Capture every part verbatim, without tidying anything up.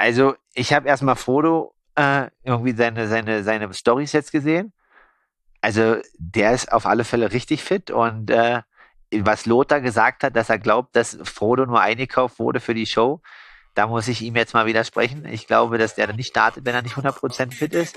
Also ich habe erstmal Frodo äh, irgendwie seine, seine, seine Storys jetzt gesehen. Also der ist auf alle Fälle richtig fit und äh, was Lothar gesagt hat, dass er glaubt, dass Frodo nur eingekauft wurde für die Show, da muss ich ihm jetzt mal widersprechen. Ich glaube, dass der dann nicht startet, wenn er nicht hundert Prozent fit ist.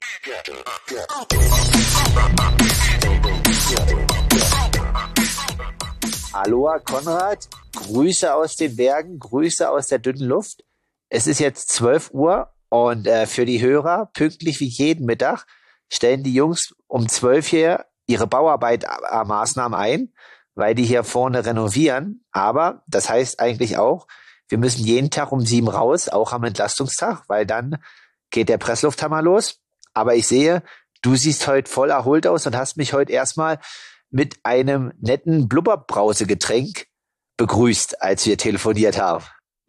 Aloha Konrad, Grüße aus den Bergen, Grüße aus der dünnen Luft. Es ist jetzt zwölf Uhr und äh, für die Hörer, pünktlich wie jeden Mittag, stellen die Jungs um zwölf hier ihre Bauarbeitsmaßnahmen ein, weil die hier vorne renovieren. Aber das heißt eigentlich auch, wir müssen jeden Tag um sieben raus, auch am Entlastungstag, weil dann geht der Presslufthammer los. Aber ich sehe, du siehst heute voll erholt aus und hast mich heute erstmal mit einem netten Blubberbrausegetränk begrüßt, als wir telefoniert haben.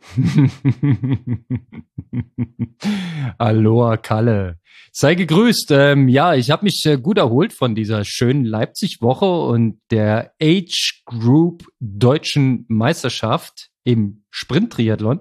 Aloha Kalle. Sei gegrüßt. Ähm, ja, ich habe mich äh, gut erholt von dieser schönen Leipzig-Woche und der Age Group Deutschen Meisterschaft im Sprint-Triathlon.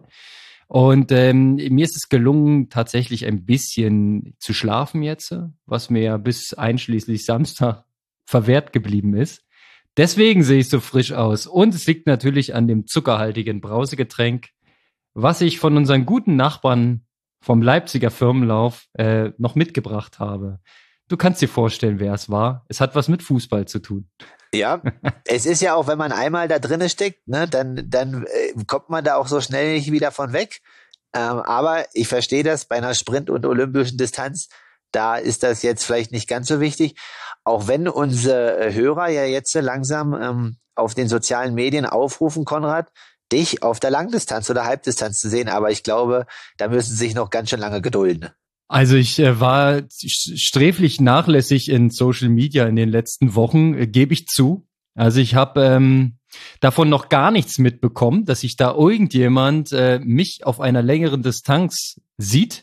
Und ähm, mir ist es gelungen, tatsächlich ein bisschen zu schlafen jetzt, was mir ja bis einschließlich Samstag verwehrt geblieben ist. Deswegen sehe ich so frisch aus. Und es liegt natürlich an dem zuckerhaltigen Brausegetränk, was ich von unseren guten Nachbarn vom Leipziger Firmenlauf äh, noch mitgebracht habe. Du kannst dir vorstellen, wer es war. Es hat was mit Fußball zu tun. Ja, es ist ja auch, wenn man einmal da drinne steckt, ne, dann, dann äh, kommt man da auch so schnell nicht wieder von weg. Ähm, aber ich verstehe das, bei einer Sprint- und olympischen Distanz, da ist das jetzt vielleicht nicht ganz so wichtig. Auch wenn unsere Hörer ja jetzt langsam ähm, auf den sozialen Medien aufrufen, Konrad, dich auf der Langdistanz oder Halbdistanz zu sehen. Aber ich glaube, da müssen sie sich noch ganz schön lange gedulden. Also ich äh, war sträflich nachlässig in Social Media in den letzten Wochen, äh, gebe ich zu. Also ich habe ähm, davon noch gar nichts mitbekommen, dass sich da irgendjemand äh, mich auf einer längeren Distanz sieht.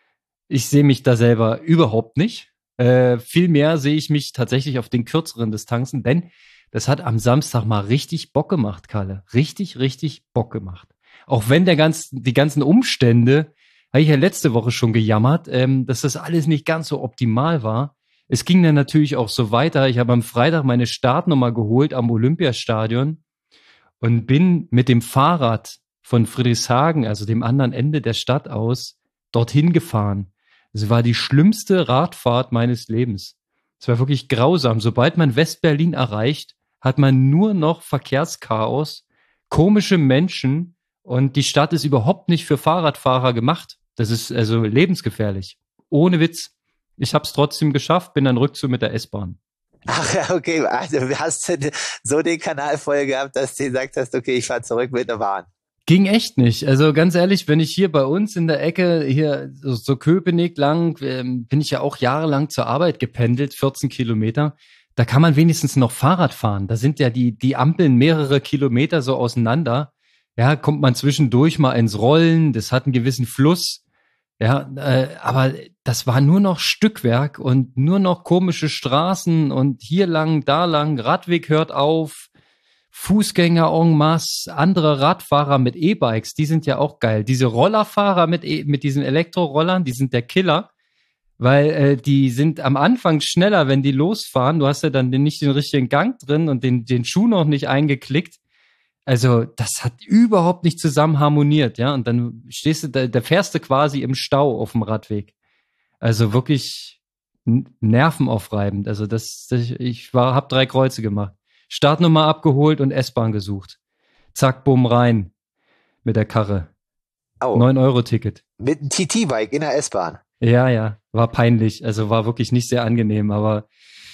Ich sehe mich da selber überhaupt nicht. Äh, vielmehr sehe ich mich tatsächlich auf den kürzeren Distanzen, denn das hat am Samstag mal richtig Bock gemacht, Kalle. Richtig, richtig Bock gemacht. Auch wenn der ganz, die ganzen Umstände, habe ich ja letzte Woche schon gejammert, ähm, dass das alles nicht ganz so optimal war. Es ging dann natürlich auch so weiter. Ich habe am Freitag meine Startnummer geholt am Olympiastadion und bin mit dem Fahrrad von Friedrichshagen, also dem anderen Ende der Stadt aus, dorthin gefahren. Es war die schlimmste Radfahrt meines Lebens. Es war wirklich grausam. Sobald man West-Berlin erreicht, hat man nur noch Verkehrschaos, komische Menschen und die Stadt ist überhaupt nicht für Fahrradfahrer gemacht. Das ist also lebensgefährlich. Ohne Witz. Ich habe es trotzdem geschafft, bin dann Rückzug mit der S-Bahn. Ach ja, okay. Also du hast so den Kanal voll gehabt, dass du gesagt hast, okay, ich fahre zurück mit der Bahn. Ging echt nicht. Also ganz ehrlich, wenn ich hier bei uns in der Ecke, hier so, so Köpenick lang, ähm, bin ich ja auch jahrelang zur Arbeit gependelt, vierzehn Kilometer. Da kann man wenigstens noch Fahrrad fahren. Da sind ja die, die Ampeln mehrere Kilometer so auseinander. Ja, kommt man zwischendurch mal ins Rollen. Das hat einen gewissen Fluss. Ja, äh, aber das war nur noch Stückwerk und nur noch komische Straßen und hier lang, da lang, Radweg hört auf. Fußgänger en masse, andere Radfahrer mit E-Bikes, die sind ja auch geil. Diese Rollerfahrer mit e- mit diesen Elektrorollern, die sind der Killer, weil äh, die sind am Anfang schneller, wenn die losfahren. Du hast ja dann den, nicht den richtigen Gang drin und den den Schuh noch nicht eingeklickt. Also das hat überhaupt nicht zusammen harmoniert, ja. Und dann stehst du, da, da fährst du quasi im Stau auf dem Radweg. Also wirklich n- nervenaufreibend. Also das, das ich war, hab drei Kreuze gemacht. Startnummer abgeholt und S-Bahn gesucht. Zack, bumm, rein mit der Karre. Oh. neun Euro Ticket. Mit einem T T-Bike in der S-Bahn. Ja, ja, war peinlich. Also war wirklich nicht sehr angenehm, aber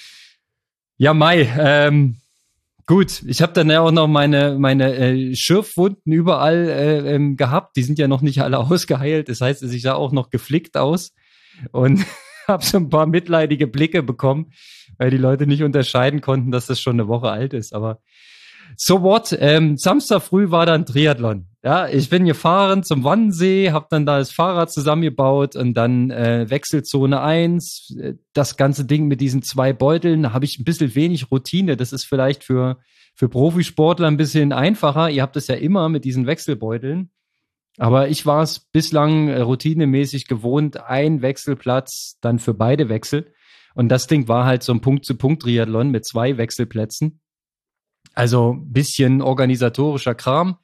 ja, Mai, ähm, gut. Ich habe dann ja auch noch meine meine äh, Schürfwunden überall äh, ähm, gehabt. Die sind ja noch nicht alle ausgeheilt. Das heißt, ich sah auch noch geflickt aus und habe so ein paar mitleidige Blicke bekommen, weil die Leute nicht unterscheiden konnten, dass das schon eine Woche alt ist. Aber so what? Ähm, Samstag früh war dann Triathlon. Ja, ich bin gefahren zum Wannsee, habe dann da das Fahrrad zusammengebaut und dann äh, Wechselzone eins. Das ganze Ding mit diesen zwei Beuteln, da habe ich ein bisschen wenig Routine. Das ist vielleicht für für Profisportler ein bisschen einfacher. Ihr habt es ja immer mit diesen Wechselbeuteln. Aber ich war es bislang äh, routinemäßig gewohnt, ein Wechselplatz dann für beide Wechsel. Und das Ding war halt so ein Punkt-zu-Punkt-Triathlon mit zwei Wechselplätzen. Also ein bisschen organisatorischer Kram.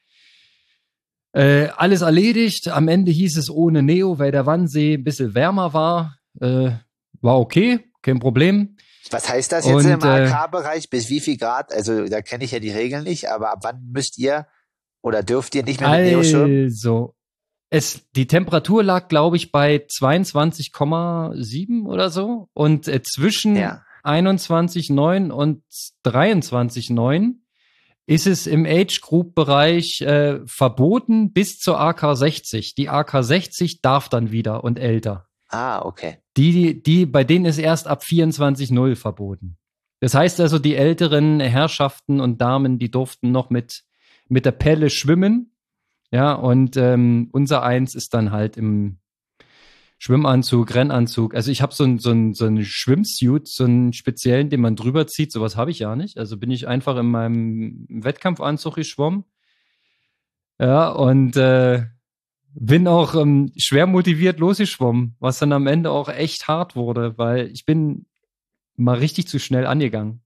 Äh, alles erledigt. Am Ende hieß es ohne Neo, weil der Wannsee ein bisschen wärmer war. Äh, war okay, kein Problem. Was heißt das jetzt Und, im äh, A K-Bereich? Bis wie viel Grad? Also da kenne ich ja die Regeln nicht, aber ab wann müsst ihr oder dürft ihr nicht mehr mit Neo schwimmen? Also, es, die Temperatur lag, glaube ich, bei zweiundzwanzig Komma sieben oder so. Und äh, zwischen Ja. einundzwanzig Komma neun und dreiundzwanzig Komma neun ist es im Age-Group-Bereich äh, verboten bis zur A K sechzig. Die A K sechzig darf dann wieder und älter. Ah, okay. Die, die, bei denen ist erst ab vierundzwanzig Komma null verboten. Das heißt also, die älteren Herrschaften und Damen, die durften noch mit, mit der Pelle schwimmen. Ja, und ähm, unser Eins ist dann halt im Schwimmanzug, Rennanzug. Also ich habe so ein so ein so ein Schwimmsuit, so einen speziellen, den man drüber zieht. Sowas habe ich ja nicht. Also bin ich einfach in meinem Wettkampfanzug geschwommen. Ja, und äh, bin auch ähm, schwer motiviert losgeschwommen, was dann am Ende auch echt hart wurde, weil ich bin mal richtig zu schnell angegangen.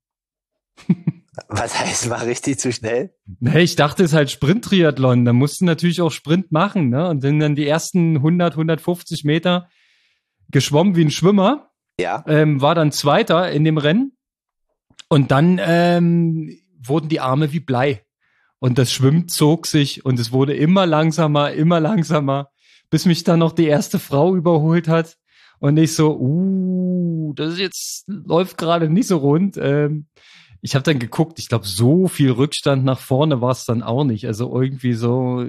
Was heißt, war richtig zu schnell? Ne, ich dachte, es ist halt Sprint-Triathlon. Da musst du natürlich auch Sprint machen, ne? Und sind dann die ersten hundert, hundertfünfzig Meter geschwommen wie ein Schwimmer. Ja. Ähm, war dann Zweiter in dem Rennen. Und dann ähm, wurden die Arme wie Blei. Und das Schwimmen zog sich und es wurde immer langsamer, immer langsamer, bis mich dann noch die erste Frau überholt hat. Und ich so, uh, das jetzt läuft gerade nicht so rund. Ähm, ich habe dann geguckt, ich glaube, so viel Rückstand nach vorne war es dann auch nicht. Also irgendwie so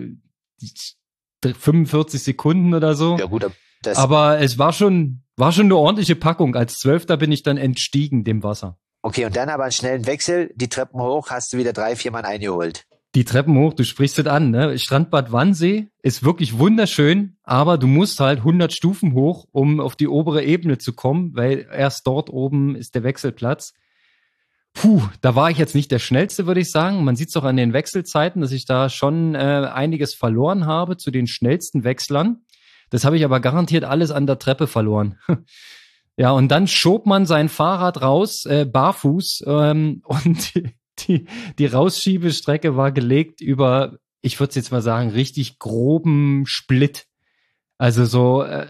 fünfundvierzig Sekunden oder so. Ja gut, das aber es war schon, war schon eine ordentliche Packung. Als Zwölfter bin ich dann entstiegen dem Wasser. Okay, und dann aber einen schnellen Wechsel, die Treppen hoch, hast du wieder drei, vier Mann eingeholt. Die Treppen hoch, du sprichst es an, ne? Strandbad Wannsee ist wirklich wunderschön, aber du musst halt hundert Stufen hoch, um auf die obere Ebene zu kommen, weil erst dort oben ist der Wechselplatz. Puh, da war ich jetzt nicht der Schnellste, würde ich sagen. Man sieht es auch an den Wechselzeiten, dass ich da schon äh, einiges verloren habe zu den schnellsten Wechslern. Das habe ich aber garantiert alles an der Treppe verloren. Ja, und dann schob man sein Fahrrad raus, äh, barfuß, ähm, und die, die, die Rausschiebestrecke war gelegt über, ich würde jetzt mal sagen, richtig groben Split. Also so, äh,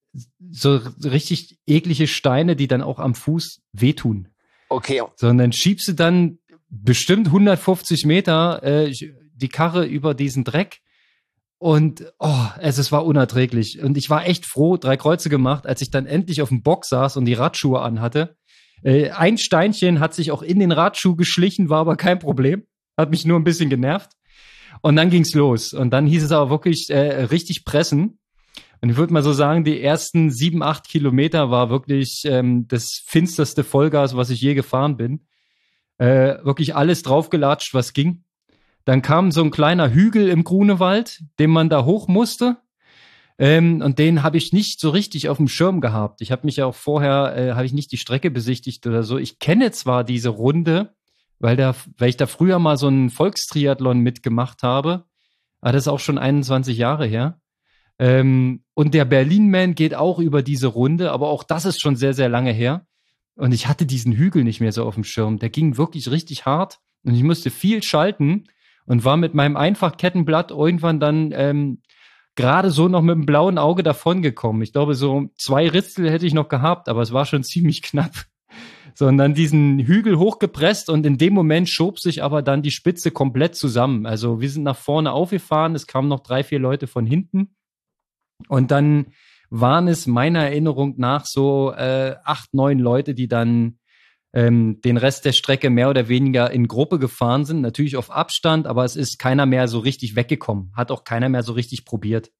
so richtig eklige Steine, die dann auch am Fuß wehtun. Okay. So, und dann schiebst du dann bestimmt hundertfünfzig Meter äh, die Karre über diesen Dreck. Und oh, es, es war unerträglich. Und ich war echt froh, drei Kreuze gemacht, als ich dann endlich auf dem Bock saß und die Radschuhe anhatte. Äh, ein Steinchen hat sich auch in den Radschuh geschlichen, war aber kein Problem. Hat mich nur ein bisschen genervt. Und dann ging's los. Und dann hieß es aber wirklich äh, richtig pressen. Und ich würde mal so sagen, die ersten sieben, acht Kilometer war wirklich ähm, das finsterste Vollgas, was ich je gefahren bin. Äh, wirklich alles draufgelatscht, was ging. Dann kam so ein kleiner Hügel im Grunewald, den man da hoch musste. Ähm, und den habe ich nicht so richtig auf dem Schirm gehabt. Ich habe mich ja auch vorher, äh, habe ich nicht die Strecke besichtigt oder so. Ich kenne zwar diese Runde, weil, da, weil ich da früher mal so einen Volkstriathlon mitgemacht habe. Aber das ist auch schon einundzwanzig Jahre her. Ähm, und der Berlin-Man geht auch über diese Runde, aber auch das ist schon sehr, sehr lange her. Und ich hatte diesen Hügel nicht mehr so auf dem Schirm. Der ging wirklich richtig hart und ich musste viel schalten und war mit meinem Einfachkettenblatt irgendwann dann ähm, gerade so noch mit dem blauen Auge davongekommen. Ich glaube, so zwei Ritzel hätte ich noch gehabt, aber es war schon ziemlich knapp. So, und dann diesen Hügel hochgepresst und in dem Moment schob sich aber dann die Spitze komplett zusammen. Also wir sind nach vorne aufgefahren, es kamen noch drei, vier Leute von hinten. Und dann waren es meiner Erinnerung nach so äh, acht, neun Leute, die dann ähm, den Rest der Strecke mehr oder weniger in Gruppe gefahren sind. Natürlich auf Abstand, aber es ist keiner mehr so richtig weggekommen. Hat auch keiner mehr so richtig probiert.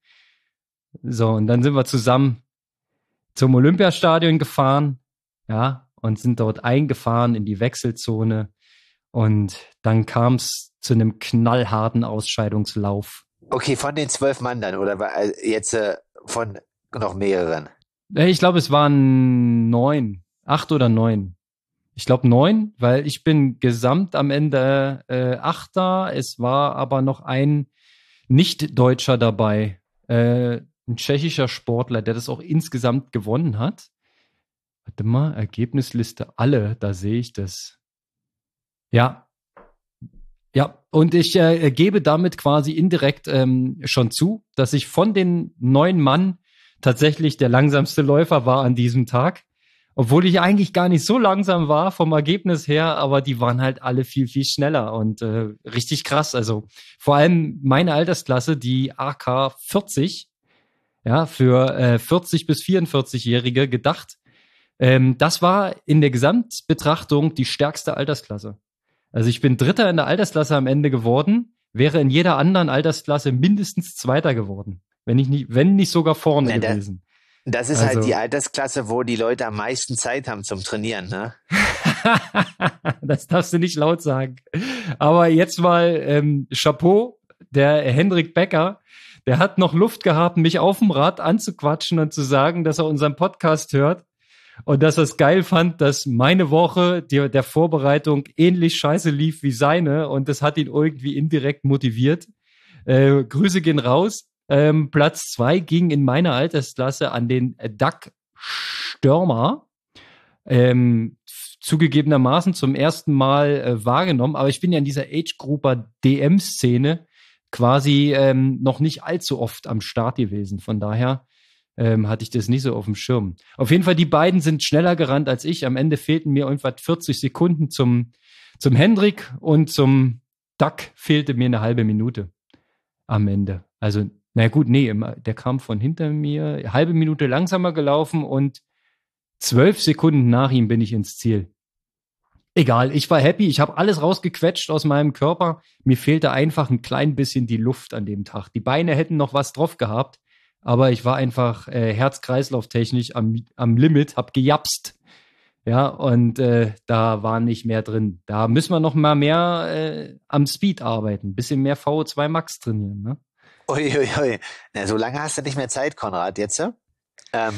So, und dann sind wir zusammen zum Olympiastadion gefahren, ja, und sind dort eingefahren in die Wechselzone. Und dann kam es zu einem knallharten Ausscheidungslauf. Okay, von den zwölf Mann dann, oder war jetzt äh, von noch mehreren? Ich glaube, es waren neun, acht oder neun. Ich glaube neun, weil ich bin gesamt am Ende äh, Achter. Es war aber noch ein, Nicht-Deutscher dabei. Äh, ein tschechischer Sportler, der das auch insgesamt gewonnen hat. Warte mal, Ergebnisliste, alle, da sehe ich das. Ja. Ja, und ich äh, gebe damit quasi indirekt ähm, schon zu, dass ich von den neun Mann tatsächlich der langsamste Läufer war an diesem Tag. Obwohl ich eigentlich gar nicht so langsam war vom Ergebnis her, aber die waren halt alle viel, viel schneller und äh, richtig krass. Also vor allem meine Altersklasse, die A K vierzig, ja, für äh, vierzig bis vierundvierzig-Jährige gedacht. Ähm, das war in der Gesamtbetrachtung die stärkste Altersklasse. Also ich bin Dritter in der Altersklasse am Ende geworden, wäre in jeder anderen Altersklasse mindestens Zweiter geworden. Wenn ich nicht, wenn nicht sogar vorne Na, gewesen. Das ist Also, halt die Altersklasse, wo die Leute am meisten Zeit haben zum Trainieren, ne? Das darfst du nicht laut sagen. Aber jetzt mal ähm, Chapeau, der Hendrik Becker, der hat noch Luft gehabt, mich auf dem Rad anzuquatschen und zu sagen, dass er unseren Podcast hört und dass er es geil fand, dass meine Woche die, der Vorbereitung ähnlich scheiße lief wie seine und das hat ihn irgendwie indirekt motiviert. Äh, Grüße gehen raus. Ähm, Platz zwei ging in meiner Altersklasse an den Doug Störmer. Ähm, zugegebenermaßen zum ersten Mal äh, wahrgenommen, aber ich bin ja in dieser Age-Grouper D M-Szene quasi ähm, noch nicht allzu oft am Start gewesen. Von daher ähm, hatte ich das nicht so auf dem Schirm. Auf jeden Fall, die beiden sind schneller gerannt als ich. Am Ende fehlten mir irgendwas vierzig Sekunden zum, zum Hendrik und zum Doug fehlte mir eine halbe Minute am Ende. Also na gut, nee, der kam von hinter mir, eine halbe Minute langsamer gelaufen und zwölf Sekunden nach ihm bin ich ins Ziel. Egal, ich war happy, ich habe alles rausgequetscht aus meinem Körper. Mir fehlte einfach ein klein bisschen die Luft an dem Tag. Die Beine hätten noch was drauf gehabt, aber ich war einfach äh, Herz-Kreislauf-technisch am, am Limit, hab gejapst. Ja, und äh, da war nicht mehr drin. Da müssen wir noch mal mehr äh, am Speed arbeiten, ein bisschen mehr V O zwei Max trainieren, ne? Uiuiui. Ui, ui. Na, so lange hast du nicht mehr Zeit, Konrad, jetzt. Ähm,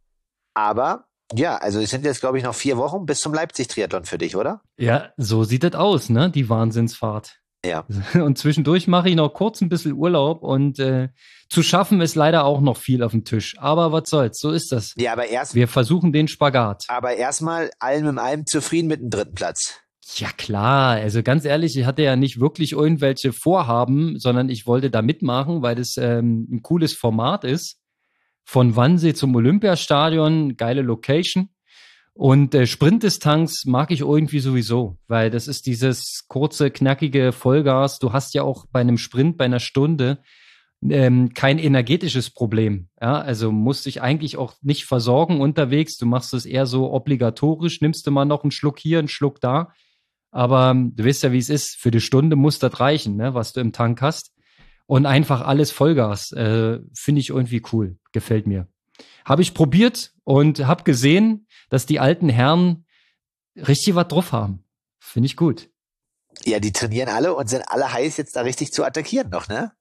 aber, ja, also es sind jetzt, glaube ich, noch vier Wochen bis zum Leipzig-Triathlon für dich, oder? Ja, so sieht das aus, ne? Die Wahnsinnsfahrt. Ja. Und zwischendurch mache ich noch kurz ein bisschen Urlaub und äh, zu schaffen ist leider auch noch viel auf dem Tisch. Aber was soll's, so ist das. Ja, aber erst. Wir versuchen den Spagat. Aber erstmal allem im allem zufrieden mit dem dritten Platz. Ja klar, also ganz ehrlich, ich hatte ja nicht wirklich irgendwelche Vorhaben, sondern ich wollte da mitmachen, weil das ähm, ein cooles Format ist. Von Wannsee zum Olympiastadion, geile Location. Und äh, Sprintdistanz mag ich irgendwie sowieso, weil das ist dieses kurze, knackige Vollgas. Du hast ja auch bei einem Sprint, bei einer Stunde ähm, kein energetisches Problem. Ja, also musst dich eigentlich auch nicht versorgen unterwegs. Du machst es eher so obligatorisch, nimmst du mal noch einen Schluck hier, einen Schluck da. Aber du weißt ja, wie es ist. Für die Stunde muss das reichen, ne, was du im Tank hast. Und einfach alles Vollgas. Äh, finde ich irgendwie cool. Gefällt mir. Habe ich probiert und habe gesehen, dass die alten Herren richtig was drauf haben. Finde ich gut. Ja, die trainieren alle und sind alle heiß, jetzt da richtig zu attackieren noch, ne?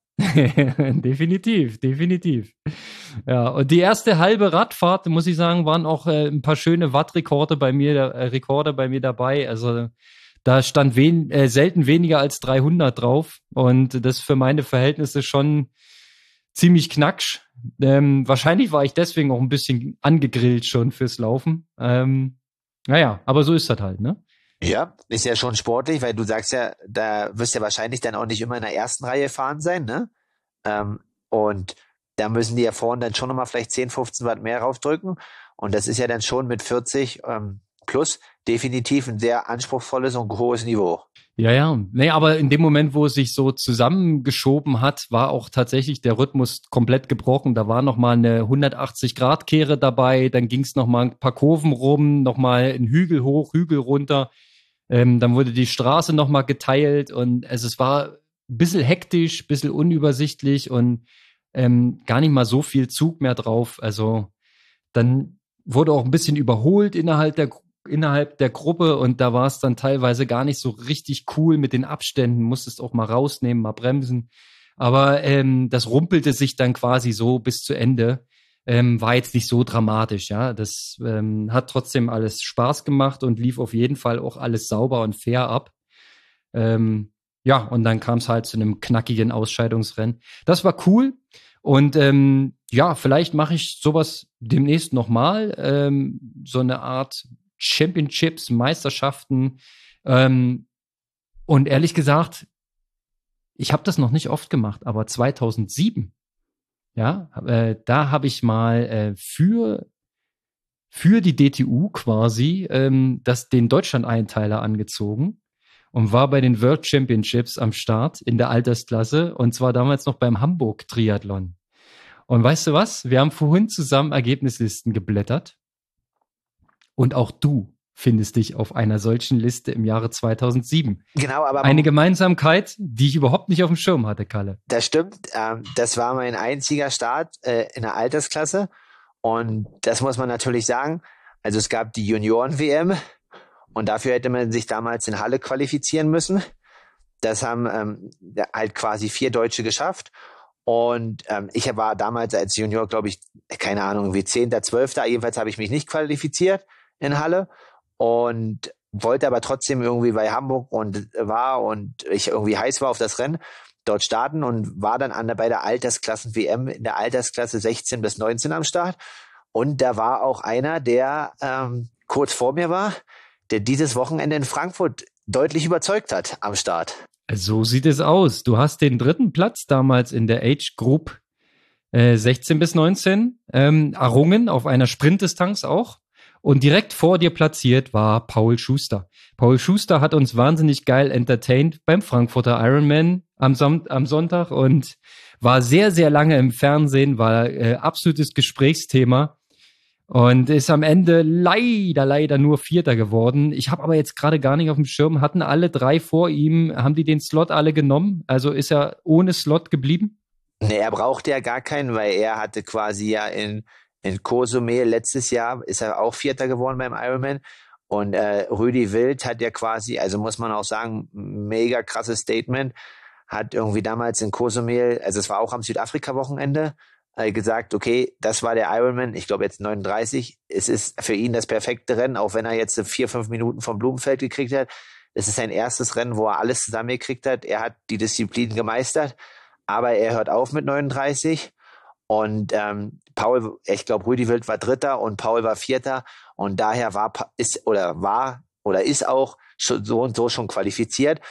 Definitiv, definitiv. Ja, und die erste halbe Radfahrt, muss ich sagen, waren auch äh, ein paar schöne Wattrekorde bei mir, äh, Rekorde bei mir dabei. Also da stand wen, äh, selten weniger als dreihundert drauf und das für meine Verhältnisse schon ziemlich knacksch. Ähm, wahrscheinlich war ich deswegen auch ein bisschen angegrillt schon fürs Laufen. Ähm, naja, aber so ist das halt, ne? Ja, ist ja schon sportlich, weil du sagst ja, da wirst du ja wahrscheinlich dann auch nicht immer in der ersten Reihe fahren sein, ne? Ähm, und da müssen die ja vorne dann schon nochmal vielleicht zehn, fünfzehn Watt mehr raufdrücken. Und das ist ja dann schon mit vierzig ähm, plus definitiv ein sehr anspruchsvolles und hohes Niveau. Ja, ja. Nee, aber in dem Moment, wo es sich so zusammengeschoben hat, war auch tatsächlich der Rhythmus komplett gebrochen. Da war noch mal eine hundertachtzig-Grad-Kehre dabei, dann ging es noch mal ein paar Kurven rum, noch mal ein Hügel hoch, Hügel runter. Ähm, dann wurde die Straße noch mal geteilt und also es war ein bisschen hektisch, ein bisschen unübersichtlich und ähm, gar nicht mal so viel Zug mehr drauf. Also dann wurde auch ein bisschen überholt innerhalb der innerhalb der Gruppe und da war es dann teilweise gar nicht so richtig cool mit den Abständen, musstest auch mal rausnehmen, mal bremsen. Aber ähm, das rumpelte sich dann quasi so bis zu Ende. Ähm, war jetzt nicht so dramatisch, ja. Das ähm, hat trotzdem alles Spaß gemacht und lief auf jeden Fall auch alles sauber und fair ab. Ähm, ja, und dann kam es halt zu einem knackigen Ausscheidungsrennen. Das war cool. Und ähm, ja, vielleicht mache ich sowas demnächst nochmal. Ähm, so eine Art Championships, Meisterschaften. Ähm, und ehrlich gesagt, ich habe das noch nicht oft gemacht, aber zweitausendsieben, ja, äh, da habe ich mal äh, für für die D T U quasi ähm, das, den Deutschland-Einteiler angezogen und war bei den World Championships am Start in der Altersklasse und zwar damals noch beim Hamburg-Triathlon. Und weißt du was? Wir haben vorhin zusammen Ergebnislisten geblättert und auch du findest dich auf einer solchen Liste im Jahre zweitausendsieben. Genau, aber eine Gemeinsamkeit, die ich überhaupt nicht auf dem Schirm hatte, Kalle. Das stimmt. Ähm, das war mein einziger Start äh, in der Altersklasse. Und das muss man natürlich sagen. Also es gab die Junioren-W M und dafür hätte man sich damals in Halle qualifizieren müssen. Das haben ähm, halt quasi vier Deutsche geschafft. Und ähm, ich war damals als Junior, glaube ich, keine Ahnung, wie zehnter, zwölfter Jedenfalls habe ich mich nicht qualifiziert in Halle. Und wollte aber trotzdem irgendwie bei Hamburg und war und ich irgendwie heiß war auf das Rennen, dort starten und war dann an der, bei der Altersklassen-W M in der Altersklasse sechzehn bis neunzehn am Start. Und da war auch einer, der ähm, kurz vor mir war, der dieses Wochenende in Frankfurt deutlich überzeugt hat am Start. So sieht es aus. Du hast den dritten Platz damals in der Age Group äh, sechzehn bis neunzehn ähm, errungen, auf einer Sprintdistanz auch. Und direkt vor dir platziert war Paul Schuster. Paul Schuster hat uns wahnsinnig geil entertained beim Frankfurter Ironman am, Son- am Sonntag und war sehr, sehr lange im Fernsehen, war äh, absolutes Gesprächsthema und ist am Ende leider, leider nur Vierter geworden. Ich habe aber jetzt gerade gar nicht auf dem Schirm, hatten alle drei vor ihm, haben die den Slot alle genommen? Also ist er ohne Slot geblieben? Nee, er brauchte ja gar keinen, weil er hatte quasi ja in In Cozumel letztes Jahr ist er auch Vierter geworden beim Ironman. Und äh, Rüdi Wild hat ja quasi, also muss man auch sagen, mega krasses Statement, hat irgendwie damals in Cozumel, also es war auch am Südafrika-Wochenende, äh, gesagt, okay, das war der Ironman, ich glaube jetzt neununddreißig, es ist für ihn das perfekte Rennen, auch wenn er jetzt vier, fünf Minuten vom Blumenfeld gekriegt hat. Es ist sein erstes Rennen, wo er alles zusammengekriegt hat. Er hat die Disziplin gemeistert, aber er hört auf mit neununddreißig. Und ähm, Paul, ich glaube, Rüdi Wild war Dritter und Paul war Vierter und daher war ist oder war oder ist auch schon so und so schon qualifiziert.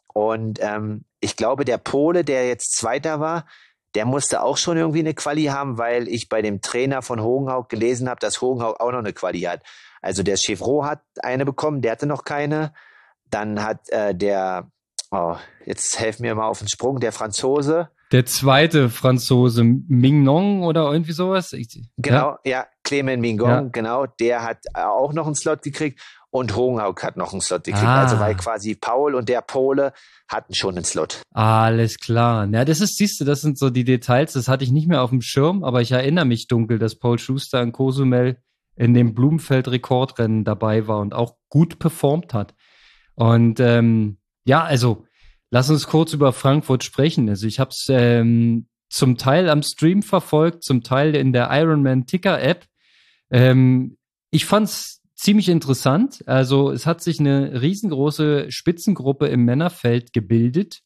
Und ähm, ich glaube, der Pole, der jetzt Zweiter war, der musste auch schon irgendwie eine Quali haben, weil ich bei dem Trainer von Hogenhaug gelesen habe, dass Hogenhaug auch noch eine Quali hat. Also der Chevreau hat eine bekommen, der hatte noch keine. Dann hat äh, der, oh, jetzt helf mir mal auf den Sprung, der Franzose. Der zweite Franzose, Mignon oder irgendwie sowas? Ich, genau, ja, ja Clement Mignon, ja. genau, der hat auch noch einen Slot gekriegt und Hogenhaug hat noch einen Slot gekriegt. Ah. Also weil quasi Paul und der Pole hatten schon einen Slot. Alles klar. Ja, das ist, siehst du, das sind so die Details, das hatte ich nicht mehr auf dem Schirm, aber ich erinnere mich dunkel, dass Paul Schuster in Cozumel in dem Blumenfeld-Rekordrennen dabei war und auch gut performt hat. Und ähm, ja, also lass uns kurz über Frankfurt sprechen. Also ich habe es ähm, zum Teil am Stream verfolgt, zum Teil in der Ironman Ticker App. Ähm, ich fand's ziemlich interessant. Also es hat sich eine riesengroße Spitzengruppe im Männerfeld gebildet,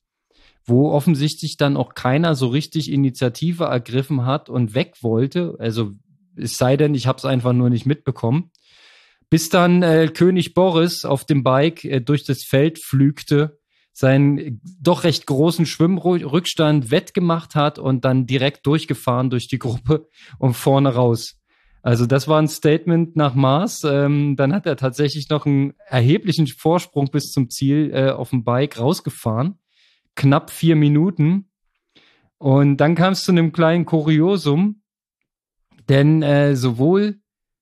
wo offensichtlich dann auch keiner so richtig Initiative ergriffen hat und weg wollte. Also es sei denn, ich habe es einfach nur nicht mitbekommen. Bis dann äh, König Boris auf dem Bike äh, durch das Feld pflügte, seinen doch recht großen Schwimmrückstand wettgemacht hat und dann direkt durchgefahren durch die Gruppe und vorne raus. Also das war ein Statement nach Maß. Ähm, dann hat er tatsächlich noch einen erheblichen Vorsprung bis zum Ziel äh, auf dem Bike rausgefahren. Knapp vier Minuten. Und dann kam es zu einem kleinen Kuriosum, denn äh, sowohl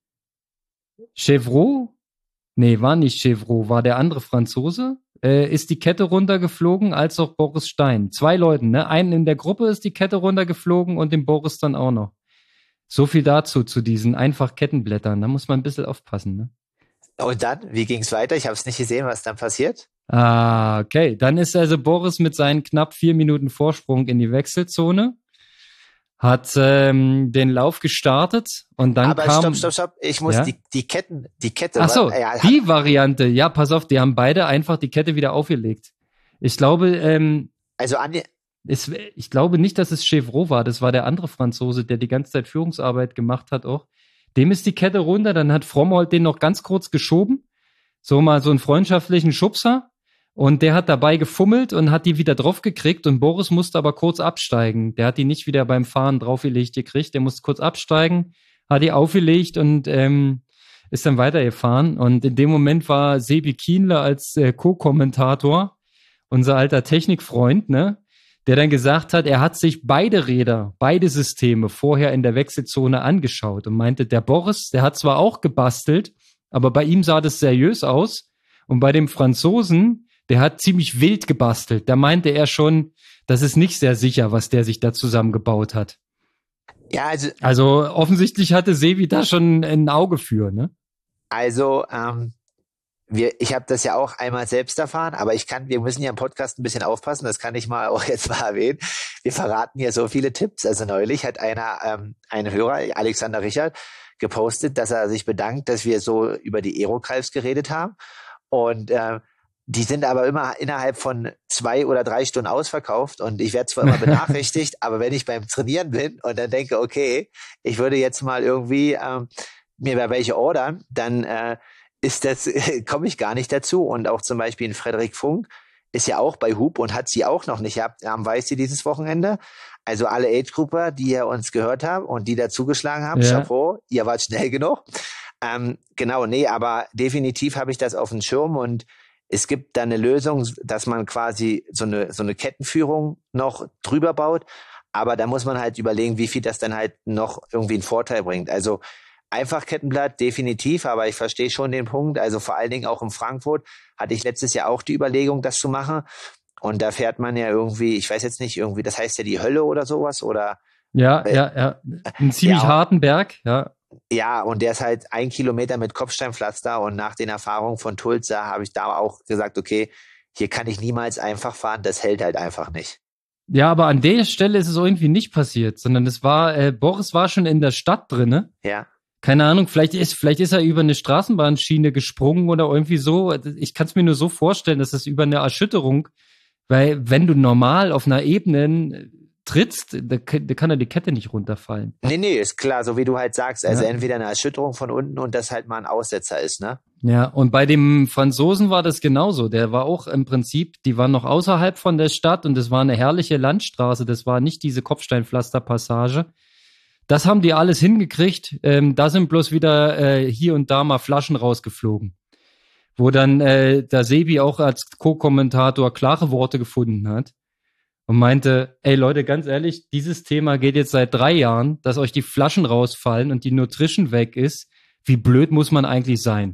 Chevreau, nee, war nicht Chevreau, war der andere Franzose, äh, ist die Kette runtergeflogen, als auch Boris Stein. Zwei Leuten, ne? Einen in der Gruppe ist die Kette runtergeflogen und den Boris dann auch noch. So viel dazu, zu diesen einfach Kettenblättern. Da muss man ein bisschen aufpassen, ne? Und dann, wie ging es weiter? Ich habe es nicht gesehen, was dann passiert. Ah, okay. Dann ist also Boris mit seinen knapp vier Minuten Vorsprung in die Wechselzone, hat ähm, den Lauf gestartet und dann Aber kam... stopp, stopp, stopp. Ich muss ja? die, die Ketten, die Kette... Ach so, ja, die Variante. Ja, pass auf, die haben beide einfach die Kette wieder aufgelegt. Ich glaube, ähm, Also an es, ich glaube nicht, dass es Chevreau war. Das war der andere Franzose, der die ganze Zeit Führungsarbeit gemacht hat auch. Dem ist die Kette runter, dann hat Frommholt den noch ganz kurz geschoben. So mal so einen freundschaftlichen Schubser. Und der hat dabei gefummelt und hat die wieder drauf gekriegt. Und Boris musste aber kurz absteigen. Der hat die nicht wieder beim Fahren draufgelegt gekriegt. Der musste kurz absteigen, hat die aufgelegt und ähm, ist dann weitergefahren. Und in dem Moment war Sebi Kienle als äh, Co-Kommentator, unser alter Technikfreund, ne, der dann gesagt hat, er hat sich beide Räder, beide Systeme vorher in der Wechselzone angeschaut und meinte, der Boris, der hat zwar auch gebastelt, aber bei ihm sah das seriös aus. Und bei dem Franzosen, der hat ziemlich wild gebastelt. Da meinte er schon, das ist nicht sehr sicher, was der sich da zusammengebaut hat. Ja, also, also offensichtlich hatte Sevi da schon ein Auge für, ne? Also, ähm, wir, ich habe das ja auch einmal selbst erfahren, aber ich kann, wir müssen ja im Podcast ein bisschen aufpassen, das kann ich mal auch jetzt mal erwähnen. Wir verraten hier so viele Tipps. Also neulich hat einer, ähm, ein Hörer, Alexander Richard, gepostet, dass er sich bedankt, dass wir so über die Aero-Calves geredet haben. Und äh, die sind aber immer innerhalb von zwei oder drei Stunden ausverkauft. Und ich werde zwar immer benachrichtigt, aber wenn ich beim Trainieren bin und dann denke, okay, ich würde jetzt mal irgendwie ähm, mir bei welche ordern, dann äh, ist das, komme ich gar nicht dazu. Und auch zum Beispiel ein Frederik Funk ist ja auch bei Hub und hat sie auch noch nicht gehabt am Weißsee dieses Wochenende. Also alle Age-Grupper, die ihr uns gehört habt und die da zugeschlagen haben, Ja. Chapeau, ihr wart schnell genug. Ähm, genau, nee, aber definitiv habe ich das auf dem Schirm und es gibt da eine Lösung, dass man quasi so eine, so eine Kettenführung noch drüber baut. Aber da muss man halt überlegen, wie viel das dann halt noch irgendwie einen Vorteil bringt. Also einfach Kettenblatt, definitiv, aber ich verstehe schon den Punkt. Also vor allen Dingen auch in Frankfurt hatte ich letztes Jahr auch die Überlegung, das zu machen. Und da fährt man ja irgendwie, ich weiß jetzt nicht, irgendwie, das heißt ja die Hölle oder sowas oder. Ja, äh, ja, ja. Ein ziemlich ja, harten Berg, ja. Ja, und der ist halt ein Kilometer mit Kopfsteinpflaster und nach den Erfahrungen von Tulsa habe ich da auch gesagt, okay, hier kann ich niemals einfach fahren, das hält halt einfach nicht. Ja, aber an der Stelle ist es irgendwie nicht passiert, sondern es war, äh, Boris war schon in der Stadt drinne. Ja. Keine Ahnung, vielleicht ist, vielleicht ist er über eine Straßenbahnschiene gesprungen oder irgendwie so. Ich kann es mir nur so vorstellen, dass es über eine Erschütterung, weil wenn du normal auf einer Ebene trittst, da, da kann er die Kette nicht runterfallen. Nee, nee, ist klar, so wie du halt sagst, also Ja. entweder eine Erschütterung von unten und das halt mal ein Aussetzer ist, ne? Ja, und bei dem Franzosen war das genauso. Der war auch im Prinzip, die waren noch außerhalb von der Stadt und es war eine herrliche Landstraße. Das war nicht diese Kopfsteinpflasterpassage. Das haben die alles hingekriegt. Ähm, da sind bloß wieder äh, hier und da mal Flaschen rausgeflogen. Wo dann äh, der Sebi auch als Co-Kommentator klare Worte gefunden hat und meinte, ey Leute, ganz ehrlich, dieses Thema geht jetzt seit drei Jahren, dass euch die Flaschen rausfallen und die Nutrition weg ist. Wie blöd muss man eigentlich sein?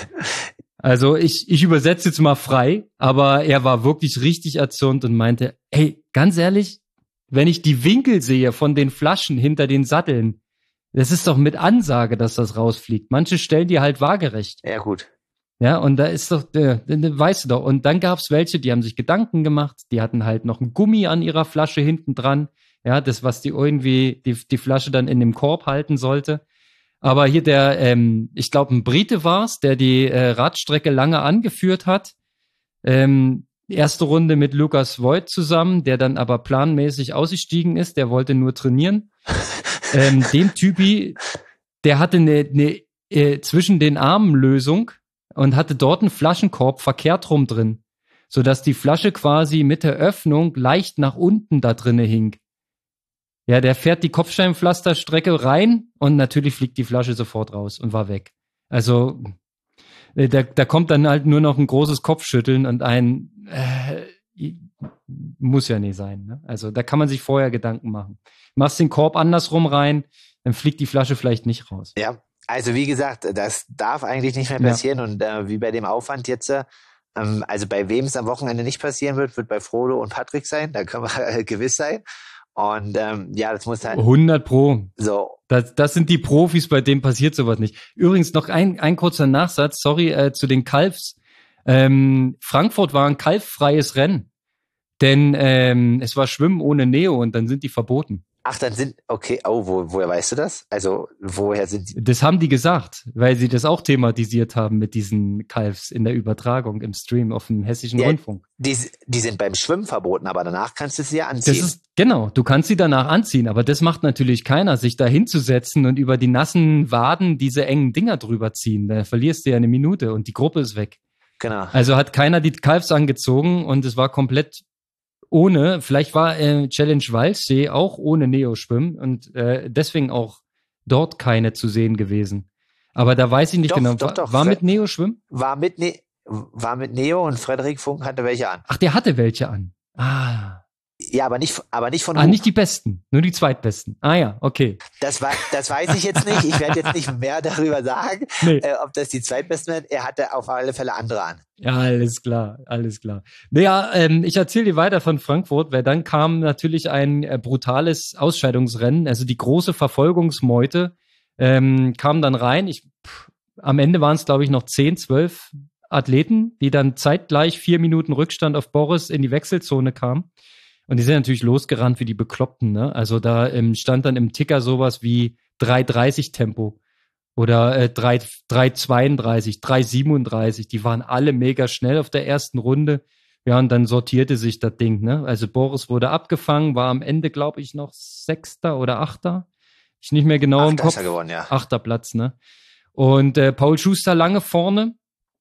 Also ich, ich übersetze jetzt mal frei, aber er war wirklich richtig erzürnt und meinte, ey, ganz ehrlich, wenn ich die Winkel sehe von den Flaschen hinter den Satteln, das ist doch mit Ansage, dass das rausfliegt. Manche stellen die halt waagerecht. Ja, gut. Ja, und da ist doch, äh, weißt du doch. Und dann gab's welche, die haben sich Gedanken gemacht, die hatten halt noch ein Gummi an ihrer Flasche hinten dran. Ja, das, was die irgendwie, die, die Flasche dann in dem Korb halten sollte. Aber hier der, ähm, ich glaube, ein Brite war's, der die äh, Radstrecke lange angeführt hat. Ähm, erste Runde mit Lukas Voigt zusammen, der dann aber planmäßig ausgestiegen ist, der wollte nur trainieren. ähm, dem Typi, der hatte eine, eine äh, zwischen den Armen Lösung und hatte dort einen Flaschenkorb verkehrt rum drin, sodass die Flasche quasi mit der Öffnung leicht nach unten da drinne hing. Ja, der fährt die Kopfsteinpflasterstrecke rein und natürlich fliegt die Flasche sofort raus und war weg. Also da, da kommt dann halt nur noch ein großes Kopfschütteln und ein äh, muss ja nicht sein. Ne? Also da kann man sich vorher Gedanken machen. Machst den Korb andersrum rein, dann fliegt die Flasche vielleicht nicht raus. Ja, also wie gesagt, das darf eigentlich nicht mehr passieren. Ja. Und äh, wie bei dem Aufwand jetzt, äh, also bei wem es am Wochenende nicht passieren wird, wird bei Frodo und Patrick sein. Da können wir äh, gewiss sein. Und ähm, ja, das muss halt hundert Pro. So. Das, das sind die Profis, bei denen passiert sowas nicht. Übrigens noch ein, ein kurzer Nachsatz, sorry, äh, zu den Calves. Ähm, Frankfurt war ein kalffreies Rennen, denn ähm, es war Schwimmen ohne Neo und dann sind die verboten. Ach, dann sind, okay, oh, wo, woher weißt du das? Also, woher sind die? Das haben die gesagt, weil sie das auch thematisiert haben mit diesen Kalfs in der Übertragung im Stream auf dem Hessischen Ja, Rundfunk. die, die sind beim Schwimmen verboten, aber danach kannst du sie ja Das anziehen. ist, genau, du kannst sie danach anziehen, aber das macht natürlich keiner, sich da hinzusetzen und über die nassen Waden diese engen Dinger drüber ziehen. Da verlierst du ja eine Minute und die Gruppe ist weg. Genau. Also hat keiner die Kalfs angezogen und es war komplett ohne, vielleicht war äh, Challenge Walchsee auch ohne Neo-Schwimmen und äh, deswegen auch dort keine zu sehen gewesen. Aber da weiß ich nicht Doch, genau. doch, War, doch. war mit Neo-Schwimmen? War mit, ne war mit Neo und Frederik Funk hatte welche an. Ach, der hatte welche an. Ah. Ja, aber nicht, aber nicht von Ah, Hoch. nicht die besten, nur die zweitbesten. Ah ja, okay. Das, war, das weiß ich jetzt nicht. Ich werde jetzt nicht mehr darüber sagen, Nee. äh, ob das die zweitbesten werden. Er hatte auf alle Fälle andere an. Ja, alles klar, alles klar. Naja, ähm, ich erzähle dir weiter von Frankfurt, weil dann kam natürlich ein äh, brutales Ausscheidungsrennen, also die große Verfolgungsmeute ähm, kam dann rein. Ich, pff, am Ende waren es, glaube ich, noch zehn, zwölf Athleten, die dann zeitgleich vier Minuten Rückstand auf Boris in die Wechselzone kamen. Und die sind natürlich losgerannt wie die Bekloppten, ne? Also da ähm, stand dann im Ticker sowas wie drei dreißig Tempo oder äh, drei zweiunddreißig, drei siebenunddreißig. Die waren alle mega schnell auf der ersten Runde. Ja, und dann sortierte sich das Ding, ne? Also Boris wurde abgefangen, war am Ende, glaube ich, noch Sechster oder Achter. Ich nicht mehr genau Ach, im da Kopf. ist er gewonnen, ja. Achter Platz, ne? Und äh, Paul Schuster lange vorne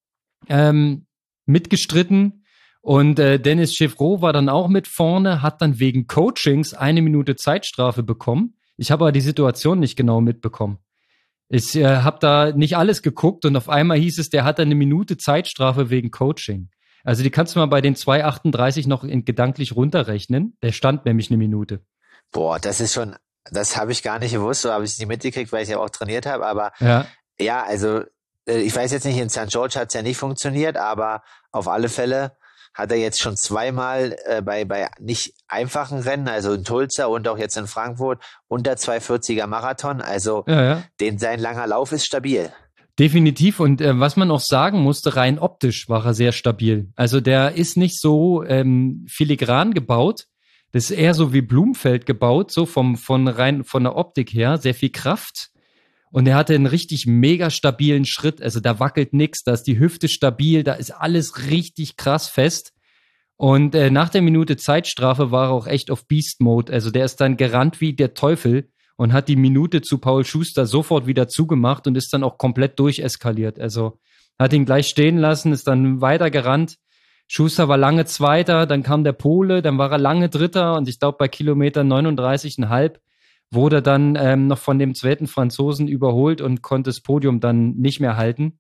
ähm, mitgestritten. Und äh, Dennis Chevreau war dann auch mit vorne, hat dann wegen Coachings eine Minute Zeitstrafe bekommen. Ich habe aber die Situation nicht genau mitbekommen. Ich äh, habe da nicht alles geguckt und auf einmal hieß es, der hat eine Minute Zeitstrafe wegen Coaching. Also die kannst du mal bei den zwei achtunddreißig noch in, gedanklich runterrechnen. Der stand nämlich eine Minute. Boah, das ist schon, das habe ich gar nicht gewusst, so habe ich es nicht mitgekriegt, weil ich ja auch trainiert habe. Aber Ja, ja, also äh, ich weiß jetzt nicht, in Sankt George hat es ja nicht funktioniert, aber auf alle Fälle hat er jetzt schon zweimal äh, bei, bei nicht einfachen Rennen, also in Tulsa und auch jetzt in Frankfurt, unter zwei vierziger Marathon. Also ja, ja. den, sein langer Lauf ist stabil. Definitiv. Und äh, was man auch sagen musste, rein optisch war er sehr stabil. Also der ist nicht so ähm, filigran gebaut. Das ist eher so wie Blumfeld gebaut, so vom von rein von der Optik her, sehr viel Kraft. Und er hatte einen richtig mega stabilen Schritt. Also da wackelt nix, da ist die Hüfte stabil, da ist alles richtig krass fest. Und äh, nach der Minute Zeitstrafe war er auch echt auf Beast Mode. Also der ist dann gerannt wie der Teufel und hat die Minute zu Paul Schuster sofort wieder zugemacht und ist dann auch komplett durcheskaliert. Also hat ihn gleich stehen lassen, ist dann weiter gerannt. Schuster war lange Zweiter, dann kam der Pole, dann war er lange Dritter und ich glaube bei Kilometer neununddreißig Komma fünf wurde dann ähm, noch von dem zweiten Franzosen überholt und konnte das Podium dann nicht mehr halten.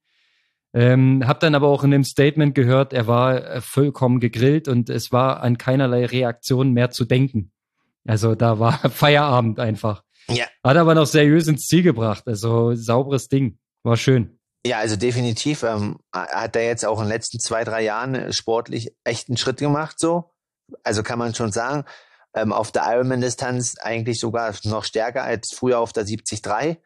Ähm, hab dann aber auch in dem Statement gehört, er war äh, vollkommen gegrillt und es war an keinerlei Reaktion mehr zu denken. Also da war Feierabend einfach. Ja. Hat aber noch seriös ins Ziel gebracht. Also sauberes Ding. War schön. Ja, also definitiv ähm, hat er jetzt auch in den letzten zwei, drei Jahren sportlich echt einen Schritt gemacht, so. Also kann man schon sagen, ähm, auf der Ironman-Distanz eigentlich sogar noch stärker als früher auf der siebzig Komma drei.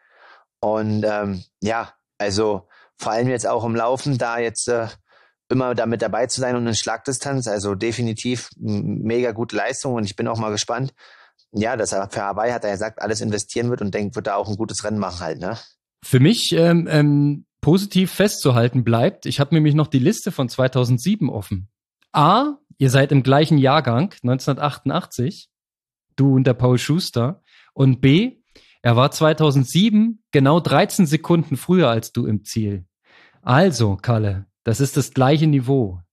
Und ähm, ja, also vor allem jetzt auch im Laufen, da jetzt äh, immer damit dabei zu sein und in Schlagdistanz, also definitiv mega gute Leistung und ich bin auch mal gespannt, ja, dass er für Hawaii, hat er gesagt, alles investieren wird und denkt, wird da auch ein gutes Rennen machen halt, ne? Für mich ähm, ähm, positiv festzuhalten bleibt, ich habe nämlich noch die Liste von zweitausendsieben offen. A, ihr seid im gleichen Jahrgang, neunzehnhundertachtundachtzig, du und der Paul Schuster. Und B, er war zweitausendsieben genau dreizehn Sekunden früher als du im Ziel. Also, Kalle, das ist das gleiche Niveau.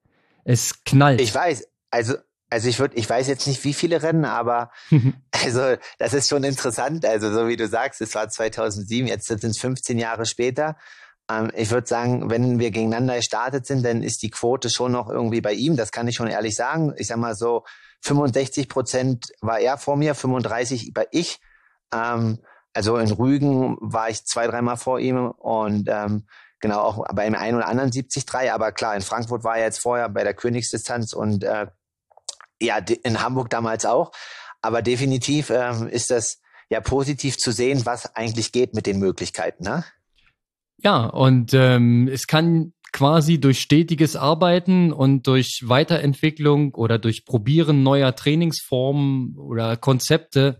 Es knallt. Ich weiß, also also ich würde, ich weiß jetzt nicht, wie viele Rennen, aber also das ist schon interessant. Also so wie du sagst, es war zweitausendsieben, jetzt sind es fünfzehn Jahre später. Ähm, ich würde sagen, wenn wir gegeneinander gestartet sind, dann ist die Quote schon noch irgendwie bei ihm. Das kann ich schon ehrlich sagen. Ich sag mal so, fünfundsechzig Prozent war er vor mir, fünfunddreißig war ich. Ähm, also in Rügen war ich zwei, dreimal vor ihm und ähm, genau auch bei dem einen oder anderen siebzig Komma drei. Aber klar, in Frankfurt war er jetzt vorher bei der Königsdistanz und äh, ja, in Hamburg damals auch. Aber definitiv ähm, ist das ja positiv zu sehen, was eigentlich geht mit den Möglichkeiten, ne? Ja, und ähm, es kann quasi durch stetiges Arbeiten und durch Weiterentwicklung oder durch Probieren neuer Trainingsformen oder Konzepte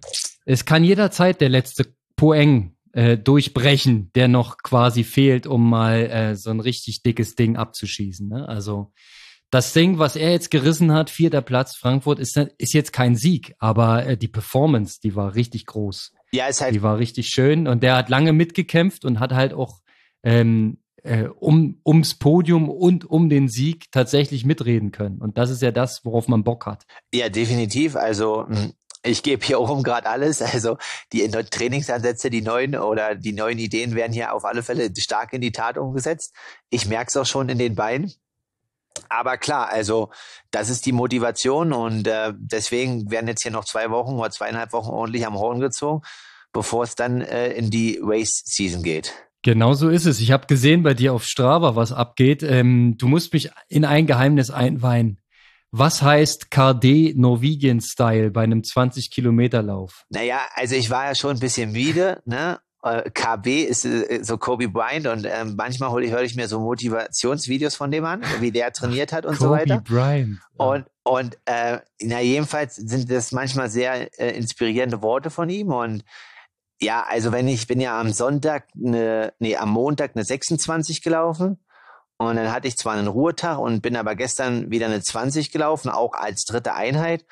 Es kann jederzeit der letzte Poeng äh, durchbrechen, der noch quasi fehlt, um mal äh, so ein richtig dickes Ding abzuschießen. Ne? Also das Ding, was er jetzt gerissen hat, vierter Platz Frankfurt, ist, ist jetzt kein Sieg, aber äh, die Performance, die war richtig groß. Ja, ist halt. Die war richtig schön und der hat lange mitgekämpft und hat halt auch ähm, äh, um ums Podium und um den Sieg tatsächlich mitreden können. Und das ist ja das, worauf man Bock hat. Ja, definitiv. Also ich gebe hier oben gerade alles. Also die Trainingsansätze, die neuen oder die neuen Ideen werden hier auf alle Fälle stark in die Tat umgesetzt. Ich merke es auch schon in den Beinen. Aber klar, also das ist die Motivation und äh, deswegen werden jetzt hier noch zwei Wochen oder zweieinhalb Wochen ordentlich am Horn gezogen, bevor es dann äh, in die Race-Season geht. Genau so ist es. Ich habe gesehen bei dir auf Strava, was abgeht. Ähm, du musst mich in ein Geheimnis einweihen. Was heißt K D Norwegian Style bei einem zwanzig-Kilometer-Lauf? Naja, also ich war ja schon ein bisschen müde, ne? K B ist äh, so Kobe Bryant und ähm, manchmal hole ich, höre ich mir so Motivationsvideos von dem an, wie der trainiert hat und Kobe so weiter. Kobe Bryant. Und, und äh, na jedenfalls sind das manchmal sehr äh, inspirierende Worte von ihm und ja, also wenn ich bin ja am Sonntag, ne, nee, am Montag eine sechsundzwanzig gelaufen und dann hatte ich zwar einen Ruhetag und bin aber gestern wieder eine zwanzig gelaufen, auch als dritte Einheit.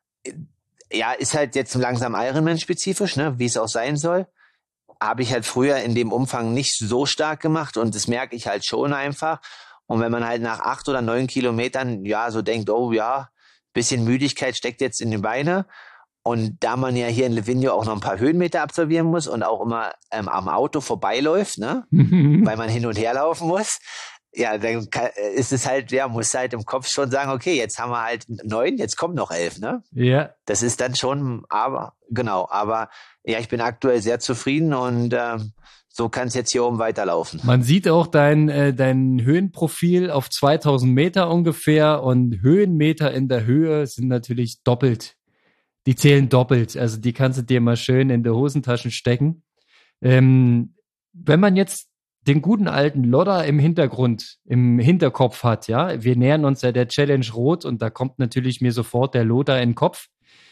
Ja, ist halt jetzt langsam Ironman-spezifisch, ne, wie es auch sein soll. Habe ich halt früher in dem Umfang nicht so stark gemacht und das merke ich halt schon einfach. Und wenn man halt nach acht oder neun Kilometern ja so denkt, oh ja, bisschen Müdigkeit steckt jetzt in den Beinen und da man ja hier in Livigno auch noch ein paar Höhenmeter absolvieren muss und auch immer ähm, am Auto vorbeiläuft, ne, weil man hin und her laufen muss, ja, dann kann, ist es halt, ja, muss halt im Kopf schon sagen, okay, jetzt haben wir halt neun, jetzt kommen noch elf, ne? Ja. Das ist dann schon, aber, genau, aber ja, ich bin aktuell sehr zufrieden und ähm, so kann es jetzt hier oben weiterlaufen. Man sieht auch dein, äh, dein Höhenprofil auf zweitausend Meter ungefähr und Höhenmeter in der Höhe sind natürlich doppelt. Die zählen doppelt, also die kannst du dir mal schön in die Hosentaschen stecken. Ähm, wenn man jetzt den guten alten Lodder im Hintergrund, im Hinterkopf hat, ja, wir nähern uns ja der Challenge Rot und da kommt natürlich mir sofort der Lothar in den Kopf.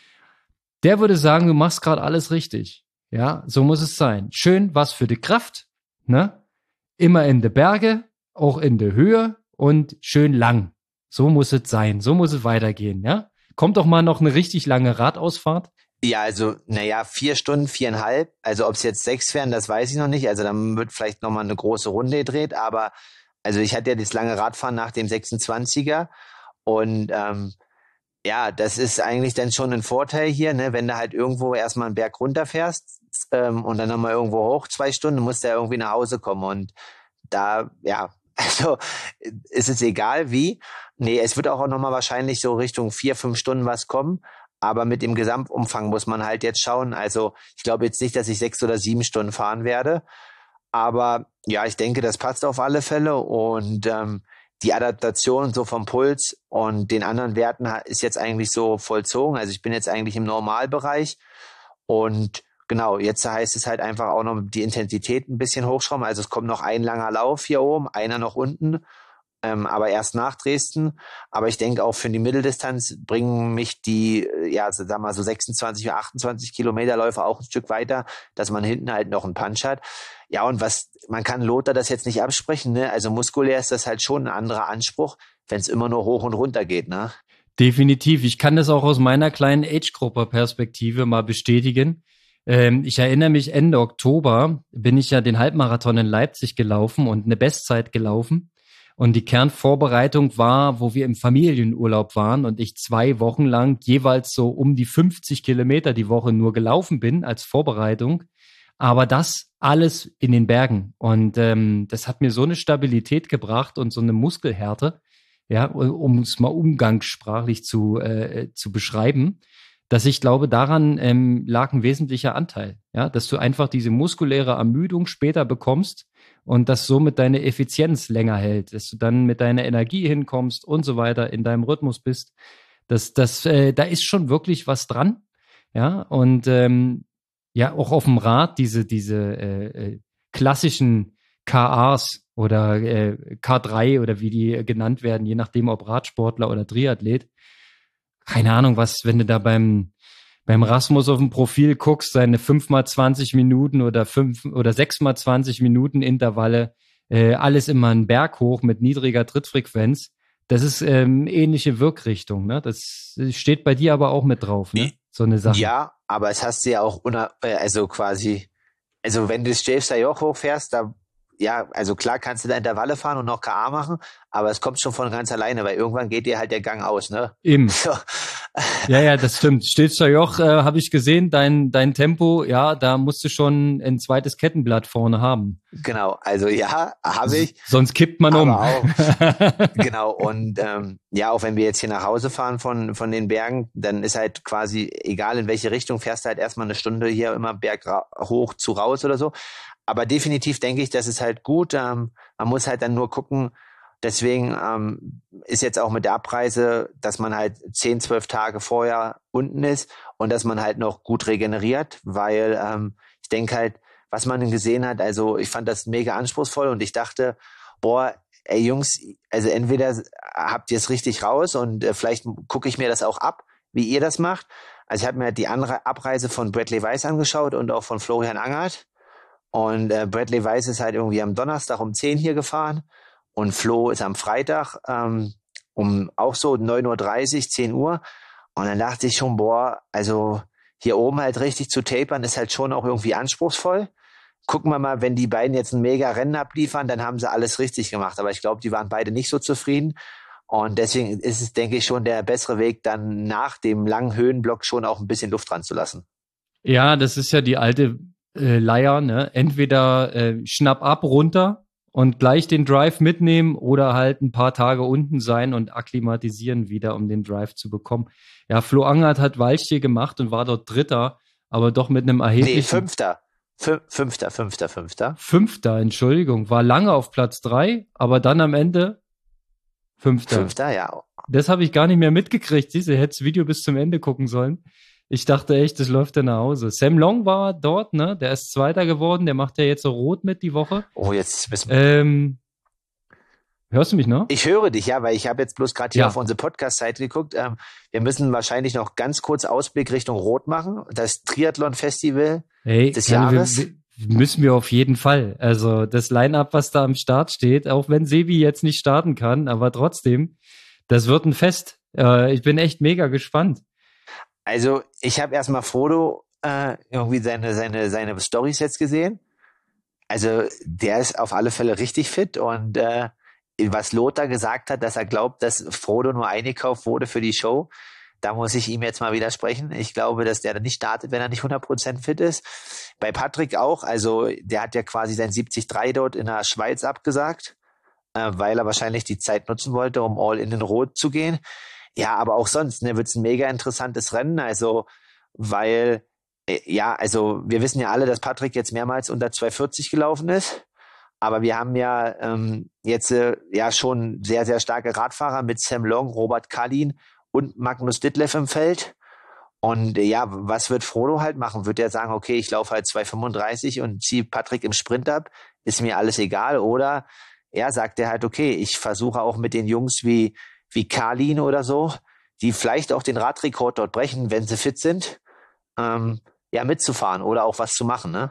Der würde sagen, du machst gerade alles richtig. Ja, so muss es sein. Schön was für die Kraft, ne? Immer in der Berge, auch in der Höhe und schön lang. So muss es sein, so muss es weitergehen, ja? Kommt doch mal noch eine richtig lange Radausfahrt. Ja, also, naja, vier Stunden, viereinhalb. Also, ob es jetzt sechs wären, das weiß ich noch nicht. Also, dann wird vielleicht nochmal eine große Runde gedreht. Aber, also, ich hatte ja das lange Radfahren nach dem sechsundzwanziger. Und, ähm, ja, das ist eigentlich dann schon ein Vorteil hier, ne? Wenn du halt irgendwo erstmal einen Berg runterfährst ähm, und dann nochmal irgendwo hoch, zwei Stunden, musst du ja irgendwie nach Hause kommen. Und da, ja, also, ist es egal wie. Nee, es wird auch nochmal wahrscheinlich so Richtung vier, fünf Stunden was kommen. Aber mit dem Gesamtumfang muss man halt jetzt schauen. Also ich glaube jetzt nicht, dass ich sechs oder sieben Stunden fahren werde. Aber ja, ich denke, das passt auf alle Fälle. Und ähm, die Adaptation so vom Puls und den anderen Werten ist jetzt eigentlich so vollzogen. Also ich bin jetzt eigentlich im Normalbereich. Und genau, jetzt heißt es halt einfach auch noch die Intensität ein bisschen hochschrauben. Also es kommt noch ein langer Lauf hier oben, einer noch unten. Ähm, aber erst nach Dresden. Aber ich denke auch für die Mitteldistanz bringen mich die, ja, so, sag mal so sechsundzwanzig oder achtundzwanzig Kilometer Läufe auch ein Stück weiter, dass man hinten halt noch einen Punch hat. Ja, und was, man kann Lothar das jetzt nicht absprechen, ne? Also muskulär ist das halt schon ein anderer Anspruch, wenn es immer nur hoch und runter geht, ne? Definitiv. Ich kann das auch aus meiner kleinen Age-Gruppe-Perspektive mal bestätigen. Ähm, ich erinnere mich, Ende Oktober bin ich ja den Halbmarathon in Leipzig gelaufen und eine Bestzeit gelaufen. Und die Kernvorbereitung war, wo wir im Familienurlaub waren und ich zwei Wochen lang jeweils so um die fünfzig Kilometer die Woche nur gelaufen bin als Vorbereitung. Aber das alles in den Bergen. Und ähm, das hat mir so eine Stabilität gebracht und so eine Muskelhärte, ja, um es mal umgangssprachlich zu, äh, zu beschreiben, dass ich glaube, daran ähm, lag ein wesentlicher Anteil, ja, dass du einfach diese muskuläre Ermüdung später bekommst und das somit deine Effizienz länger hält, dass du dann mit deiner Energie hinkommst und so weiter in deinem Rhythmus bist. Das, das, äh, da ist schon wirklich was dran, ja, und ähm, ja, auch auf dem Rad diese, diese äh, äh, klassischen K As oder äh, K drei oder wie die genannt werden, je nachdem ob Radsportler oder Triathlet. Keine Ahnung, was, wenn du da beim beim Rasmus auf dem Profil guckst, seine fünf mal zwanzig Minuten oder fünf oder sechs mal zwanzig Minuten Intervalle, äh, alles immer einen Berg hoch mit niedriger Trittfrequenz. Das ist ähm, ähnliche Wirkrichtung, ne? Das steht bei dir aber auch mit drauf, ne? So eine Sache. Ja, aber es hast du ja auch, una- äh, also quasi, also wenn du das J F Sayoch hochfährst, da, ja, also klar kannst du da Intervalle fahren und noch K A machen, aber es kommt schon von ganz alleine, weil irgendwann geht dir halt der Gang aus, ne? Eben. So. Ja, ja, das stimmt. Stilfster Joch, äh, habe ich gesehen, dein dein Tempo, ja, da musst du schon ein zweites Kettenblatt vorne haben. Genau, also ja, habe ich. S- sonst kippt man um. Aber auch, genau, und ähm, ja, auch wenn wir jetzt hier nach Hause fahren von von den Bergen, dann ist halt quasi, egal in welche Richtung, fährst du halt erstmal eine Stunde hier immer Berg ra- hoch zu raus oder so. Aber definitiv denke ich, das ist halt gut. Ähm, man muss halt dann nur gucken, deswegen ähm, ist jetzt auch mit der Abreise, dass man halt zehn, zwölf Tage vorher unten ist und dass man halt noch gut regeneriert, weil ähm, ich denke halt, was man denn gesehen hat, also ich fand das mega anspruchsvoll und ich dachte, boah, ey Jungs, also entweder habt ihr es richtig raus und äh, vielleicht gucke ich mir das auch ab, wie ihr das macht. Also ich habe mir die andere Abreise von Bradley Weiss angeschaut und auch von Florian Angert. Und äh, Bradley Weiss ist halt irgendwie am Donnerstag um zehn hier gefahren und Flo ist am Freitag ähm, um auch so neun Uhr dreißig, zehn Uhr. Und dann dachte ich schon, boah, also hier oben halt richtig zu tapern ist halt schon auch irgendwie anspruchsvoll. Gucken wir mal, wenn die beiden jetzt ein mega Rennen abliefern, dann haben sie alles richtig gemacht. Aber ich glaube, die waren beide nicht so zufrieden. Und deswegen ist es, denke ich, schon der bessere Weg, dann nach dem langen Höhenblock schon auch ein bisschen Luft dran zu lassen. Ja, das ist ja die alte äh, Leier, ne? Entweder äh, schnapp ab runter und gleich den Drive mitnehmen oder halt ein paar Tage unten sein und akklimatisieren wieder, um den Drive zu bekommen. Ja, Flo Angert hat Walchsee gemacht und war dort Dritter, aber doch mit einem erheblichen... Nee, Fünfter. Fün- Fünfter, Fünfter, Fünfter. Fünfter, Entschuldigung. War lange auf Platz drei, aber dann am Ende Fünfter. Fünfter, ja. Das habe ich gar nicht mehr mitgekriegt. Siehst du, hätte das Video bis zum Ende gucken sollen. Ich dachte echt, das läuft ja nach Hause. Sam Long war dort, ne? Der ist Zweiter geworden. Der macht ja jetzt so rot mit die Woche. Oh, jetzt müssen wir. Ähm, hörst du mich noch? Ich höre dich, ja, weil ich habe jetzt bloß gerade hier Ja. auf unsere Podcast-Seite geguckt. Ähm, wir müssen wahrscheinlich noch ganz kurz Ausblick Richtung Rot machen. Das Triathlon-Festival Hey, des Kalle, Jahres. wir, wir, müssen wir auf jeden Fall. Also das Line-Up, was da am Start steht, auch wenn Sebi jetzt nicht starten kann, aber trotzdem, das wird ein Fest. Äh, ich bin echt mega gespannt. Also ich habe erstmal Frodo äh, irgendwie seine, seine, seine Storys jetzt gesehen. Also der ist auf alle Fälle richtig fit und äh, was Lothar gesagt hat, dass er glaubt, dass Frodo nur eingekauft wurde für die Show, da muss ich ihm jetzt mal widersprechen. Ich glaube, dass der dann nicht startet, wenn er nicht hundert Prozent fit ist. Bei Patrick auch, also der hat ja quasi sein siebzig Komma drei dort in der Schweiz abgesagt, äh, weil er wahrscheinlich die Zeit nutzen wollte, um all in den Rot zu gehen. Ja, aber auch sonst, ne, wird es ein mega interessantes Rennen, also weil, äh, ja, also wir wissen ja alle, dass Patrick jetzt mehrmals unter zwei vierzig gelaufen ist. Aber wir haben ja ähm, jetzt äh, ja schon sehr, sehr starke Radfahrer mit Sam Long, Robert Kallin und Magnus Ditlev im Feld. Und äh, ja, was wird Frodo halt machen? Wird er sagen, okay, ich laufe halt zwei fünfunddreißig und ziehe Patrick im Sprint ab? Ist mir alles egal? Oder ja, sagt er halt, okay, ich versuche auch mit den Jungs wie, wie Kallin oder so, die vielleicht auch den Radrekord dort brechen, wenn sie fit sind, ähm, ja, mitzufahren oder auch was zu machen, ne?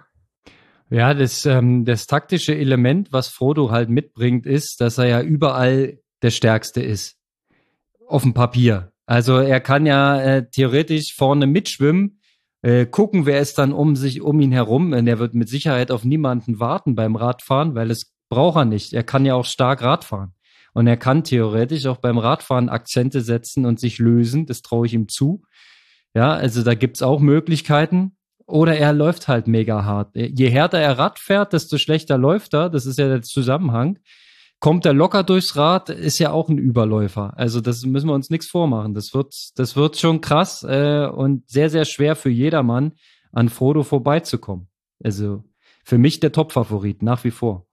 Ja, das, ähm, das taktische Element, was Frodo halt mitbringt, ist, dass er ja überall der Stärkste ist. Auf dem Papier. Also er kann ja äh, theoretisch vorne mitschwimmen, äh, gucken, wer ist dann um sich, um ihn herum. Und er wird mit Sicherheit auf niemanden warten beim Radfahren, weil es braucht er nicht. Er kann ja auch stark Radfahren. Und er kann theoretisch auch beim Radfahren Akzente setzen und sich lösen. Das traue ich ihm zu. Ja, also da gibt's auch Möglichkeiten. Oder er läuft halt mega hart. Je härter er Rad fährt, desto schlechter läuft er. Das ist ja der Zusammenhang. Kommt er locker durchs Rad, ist ja auch ein Überläufer. Also das müssen wir uns nichts vormachen. Das wird, das wird schon krass äh, und sehr, sehr schwer für jedermann, an Frodo vorbeizukommen. Also für mich der Top-Favorit, nach wie vor.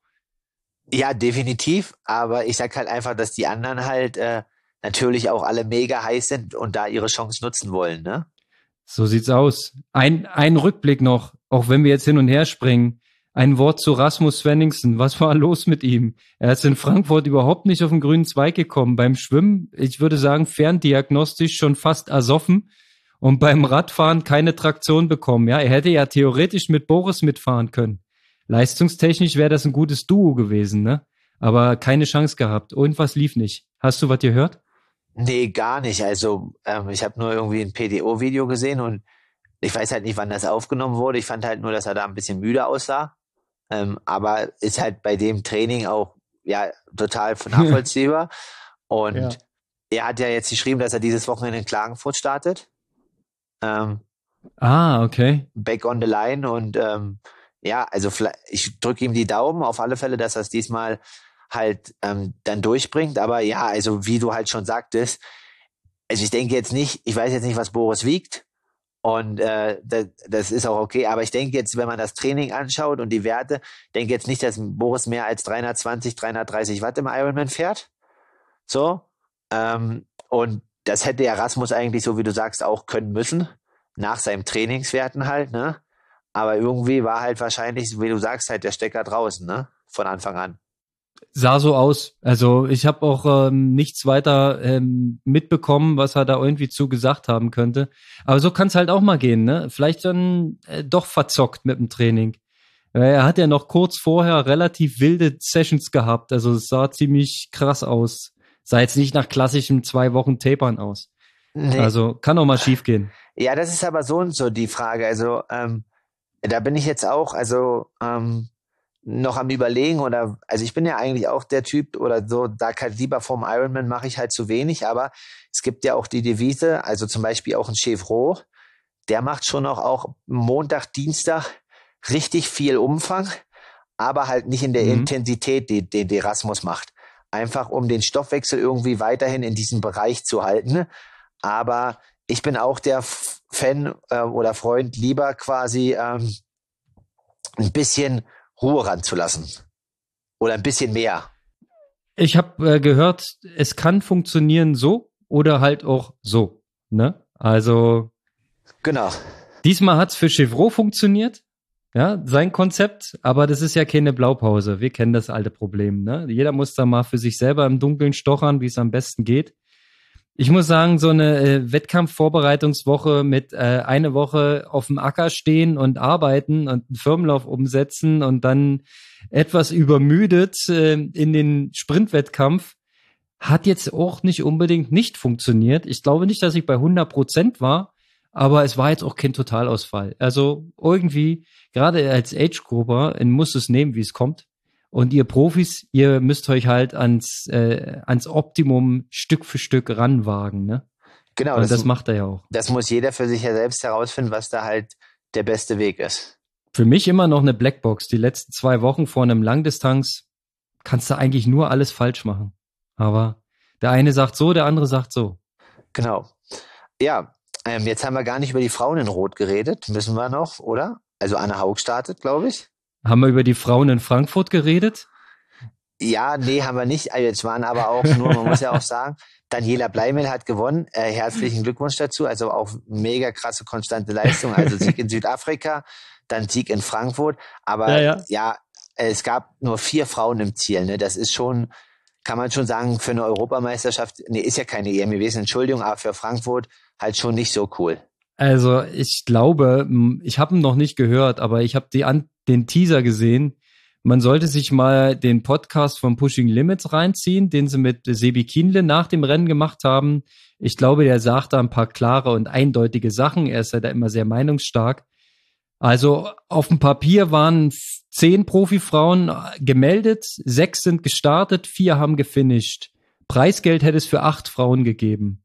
Ja, definitiv. Aber ich sag halt einfach, dass die anderen halt äh, natürlich auch alle mega heiß sind und da ihre Chance nutzen wollen, ne? So sieht's aus. Ein, ein Rückblick noch, auch wenn wir jetzt hin und her springen. Ein Wort zu Rasmus Svenningsen. Was war los mit ihm? Er ist in Frankfurt überhaupt nicht auf den grünen Zweig gekommen. Beim Schwimmen, ich würde sagen, ferndiagnostisch schon fast ersoffen. und beim Radfahren keine Traktion bekommen. Ja, er hätte ja theoretisch mit Boris mitfahren können. Leistungstechnisch wäre das ein gutes Duo gewesen, ne? Aber keine Chance gehabt. Irgendwas lief nicht. Hast du was gehört? Nee, gar nicht. Also ähm, ich habe nur irgendwie ein P D O-Video gesehen und ich weiß halt nicht, wann das aufgenommen wurde. Ich fand halt nur, dass er da ein bisschen müde aussah. Ähm, aber ist halt bei dem Training auch ja total nachvollziehbar. Und ja. Er hat ja jetzt geschrieben, dass er dieses Wochenende in Klagenfurt startet. Ähm, ah, okay. Back on the line und ähm, ja, also ich drücke ihm die Daumen auf alle Fälle, dass er es diesmal halt ähm, dann durchbringt. Aber ja, also wie du halt schon sagtest, also ich denke jetzt nicht, ich weiß jetzt nicht, was Boris wiegt und äh, das, das ist auch okay, aber ich denke jetzt, wenn man das Training anschaut und die Werte, denke jetzt nicht, dass Boris mehr als dreihundertzwanzig, dreihundertdreißig Watt im Ironman fährt. So. Ähm, und das hätte Erasmus eigentlich, so wie du sagst, auch können müssen, nach seinen Trainingswerten halt, ne? Aber irgendwie war halt wahrscheinlich, wie du sagst, halt der Stecker draußen, ne? Von Anfang an. Sah so aus. Also ich habe auch ähm, nichts weiter ähm, mitbekommen, was er da irgendwie zu gesagt haben könnte. Aber so kann es halt auch mal gehen, ne? Vielleicht dann äh, doch verzockt mit dem Training. Er hat ja noch kurz vorher relativ wilde Sessions gehabt. Also es sah ziemlich krass aus. Sah jetzt nicht nach klassischem zwei Wochen Tapern aus. Nee. Also kann auch mal schief gehen. Ja, das ist aber so und so die Frage. Also ähm, da bin ich jetzt auch, also ähm, noch am Überlegen oder, also ich bin ja eigentlich auch der Typ oder so, da halt lieber vom Ironman mache ich halt zu wenig, aber es gibt ja auch die Devise, also zum Beispiel auch ein Chevreau, der macht schon noch auch Montag, Dienstag richtig viel Umfang, aber halt nicht in der mhm. Intensität, die, die, die Erasmus macht. Einfach um den Stoffwechsel irgendwie weiterhin in diesem Bereich zu halten. Aber ich bin auch der Fan äh, oder Freund, lieber quasi ähm, ein bisschen Ruhe ranzulassen. Oder ein bisschen mehr. Ich habe äh, gehört, es kann funktionieren so oder halt auch so. Ne? Also genau. Diesmal hat's für Chevreau funktioniert. Ja, sein Konzept, aber das ist ja keine Blaupause. Wir kennen das alte Problem, ne? Jeder muss da mal für sich selber im Dunkeln stochern, wie es am besten geht. Ich muss sagen, so eine äh, Wettkampfvorbereitungswoche mit äh, eine Woche auf dem Acker stehen und arbeiten und einen Firmenlauf umsetzen und dann etwas übermüdet äh, in den Sprintwettkampf hat jetzt auch nicht unbedingt nicht funktioniert. Ich glaube nicht, dass ich bei hundert Prozent war, aber es war jetzt auch kein Totalausfall. Also irgendwie, gerade als Age-Grupper, muss es nehmen, wie es kommt. Und ihr Profis, ihr müsst euch halt ans äh, ans Optimum Stück für Stück ranwagen, ne? Genau. Und das, das macht er ja auch. Das muss jeder für sich ja selbst herausfinden, was da halt der beste Weg ist. Für mich immer noch eine Blackbox. Die letzten zwei Wochen vor einem Langdistanz kannst du eigentlich nur alles falsch machen. Aber der eine sagt so, der andere sagt so. Genau. Ja, ähm, jetzt haben wir gar nicht über die Frauen in Rot geredet. Müssen wir noch, oder? Also Anne Haug startet, glaube ich. Haben wir über die Frauen in Frankfurt geredet? Ja, nee, haben wir nicht. Jetzt waren aber auch nur, man muss ja auch sagen, Daniela Bleimel hat gewonnen. Äh, herzlichen Glückwunsch dazu. Also auch mega krasse, konstante Leistung. Also Sieg in Südafrika, dann Sieg in Frankfurt. Aber ja, ja. ja, es gab nur vier Frauen im Ziel. Ne? Das ist schon, kann man schon sagen, für eine Europameisterschaft, nee, ist ja keine E M gewesen, Entschuldigung, aber für Frankfurt halt schon nicht so cool. Also ich glaube, ich habe ihn noch nicht gehört, aber ich habe die an, den Teaser gesehen. Man sollte sich mal den Podcast von Pushing Limits reinziehen, den sie mit Sebi Kienle nach dem Rennen gemacht haben. Ich glaube, der sagt da ein paar klare und eindeutige Sachen. Er ist ja da immer sehr meinungsstark. Also auf dem Papier waren zehn Profifrauen gemeldet, sechs sind gestartet, vier haben gefinisht. Preisgeld hätte es für acht Frauen gegeben.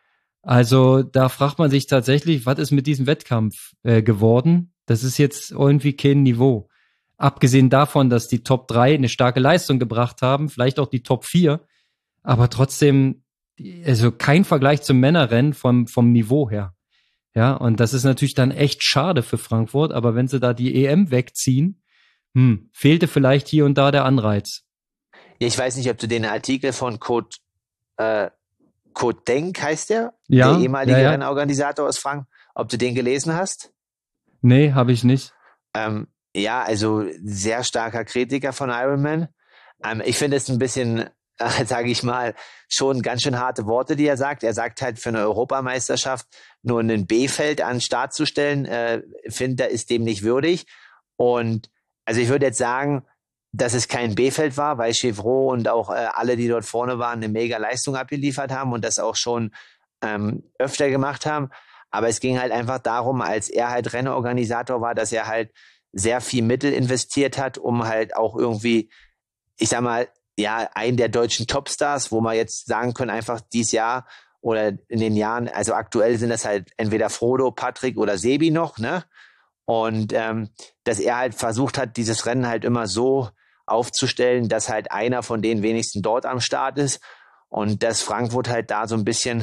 Also da fragt man sich tatsächlich, was ist mit diesem Wettkampf äh, geworden? Das ist jetzt irgendwie kein Niveau. Abgesehen davon, dass die Top drei eine starke Leistung gebracht haben, vielleicht auch die Top vier, aber trotzdem, also kein Vergleich zum Männerrennen vom, vom Niveau her. Ja, und das ist natürlich dann echt schade für Frankfurt, aber wenn sie da die E M wegziehen, hm, fehlte vielleicht hier und da der Anreiz. Ich weiß nicht, ob du den Artikel von Code, äh, Code Denk heißt der, ja, der ehemalige ja, ja. Rennorganisator aus Frankfurt, ob du den gelesen hast? Nee, habe ich nicht. Ähm, ja, also sehr starker Kritiker von Ironman. Ähm, ich finde es ein bisschen äh, sage ich mal, schon ganz schön harte Worte, die er sagt. Er sagt halt, für eine Europameisterschaft nur ein B-Feld an den Start zu stellen, äh, findet er, ist dem nicht würdig. Und also ich würde jetzt sagen, dass es kein B-Feld war, weil Chevreau und auch äh, alle, die dort vorne waren, eine mega Leistung abgeliefert haben und das auch schon ähm, öfter gemacht haben. Aber es ging halt einfach darum, als er halt Rennorganisator war, dass er halt sehr viel Mittel investiert hat, um halt auch irgendwie, ich sag mal, ja, einen der deutschen Topstars, wo man jetzt sagen können, einfach dieses Jahr oder in den Jahren, also aktuell sind das halt entweder Frodo, Patrick oder Sebi noch, ne? Und ähm, dass er halt versucht hat, dieses Rennen halt immer so aufzustellen, dass halt einer von denen wenigstens dort am Start ist und dass Frankfurt halt da so ein bisschen,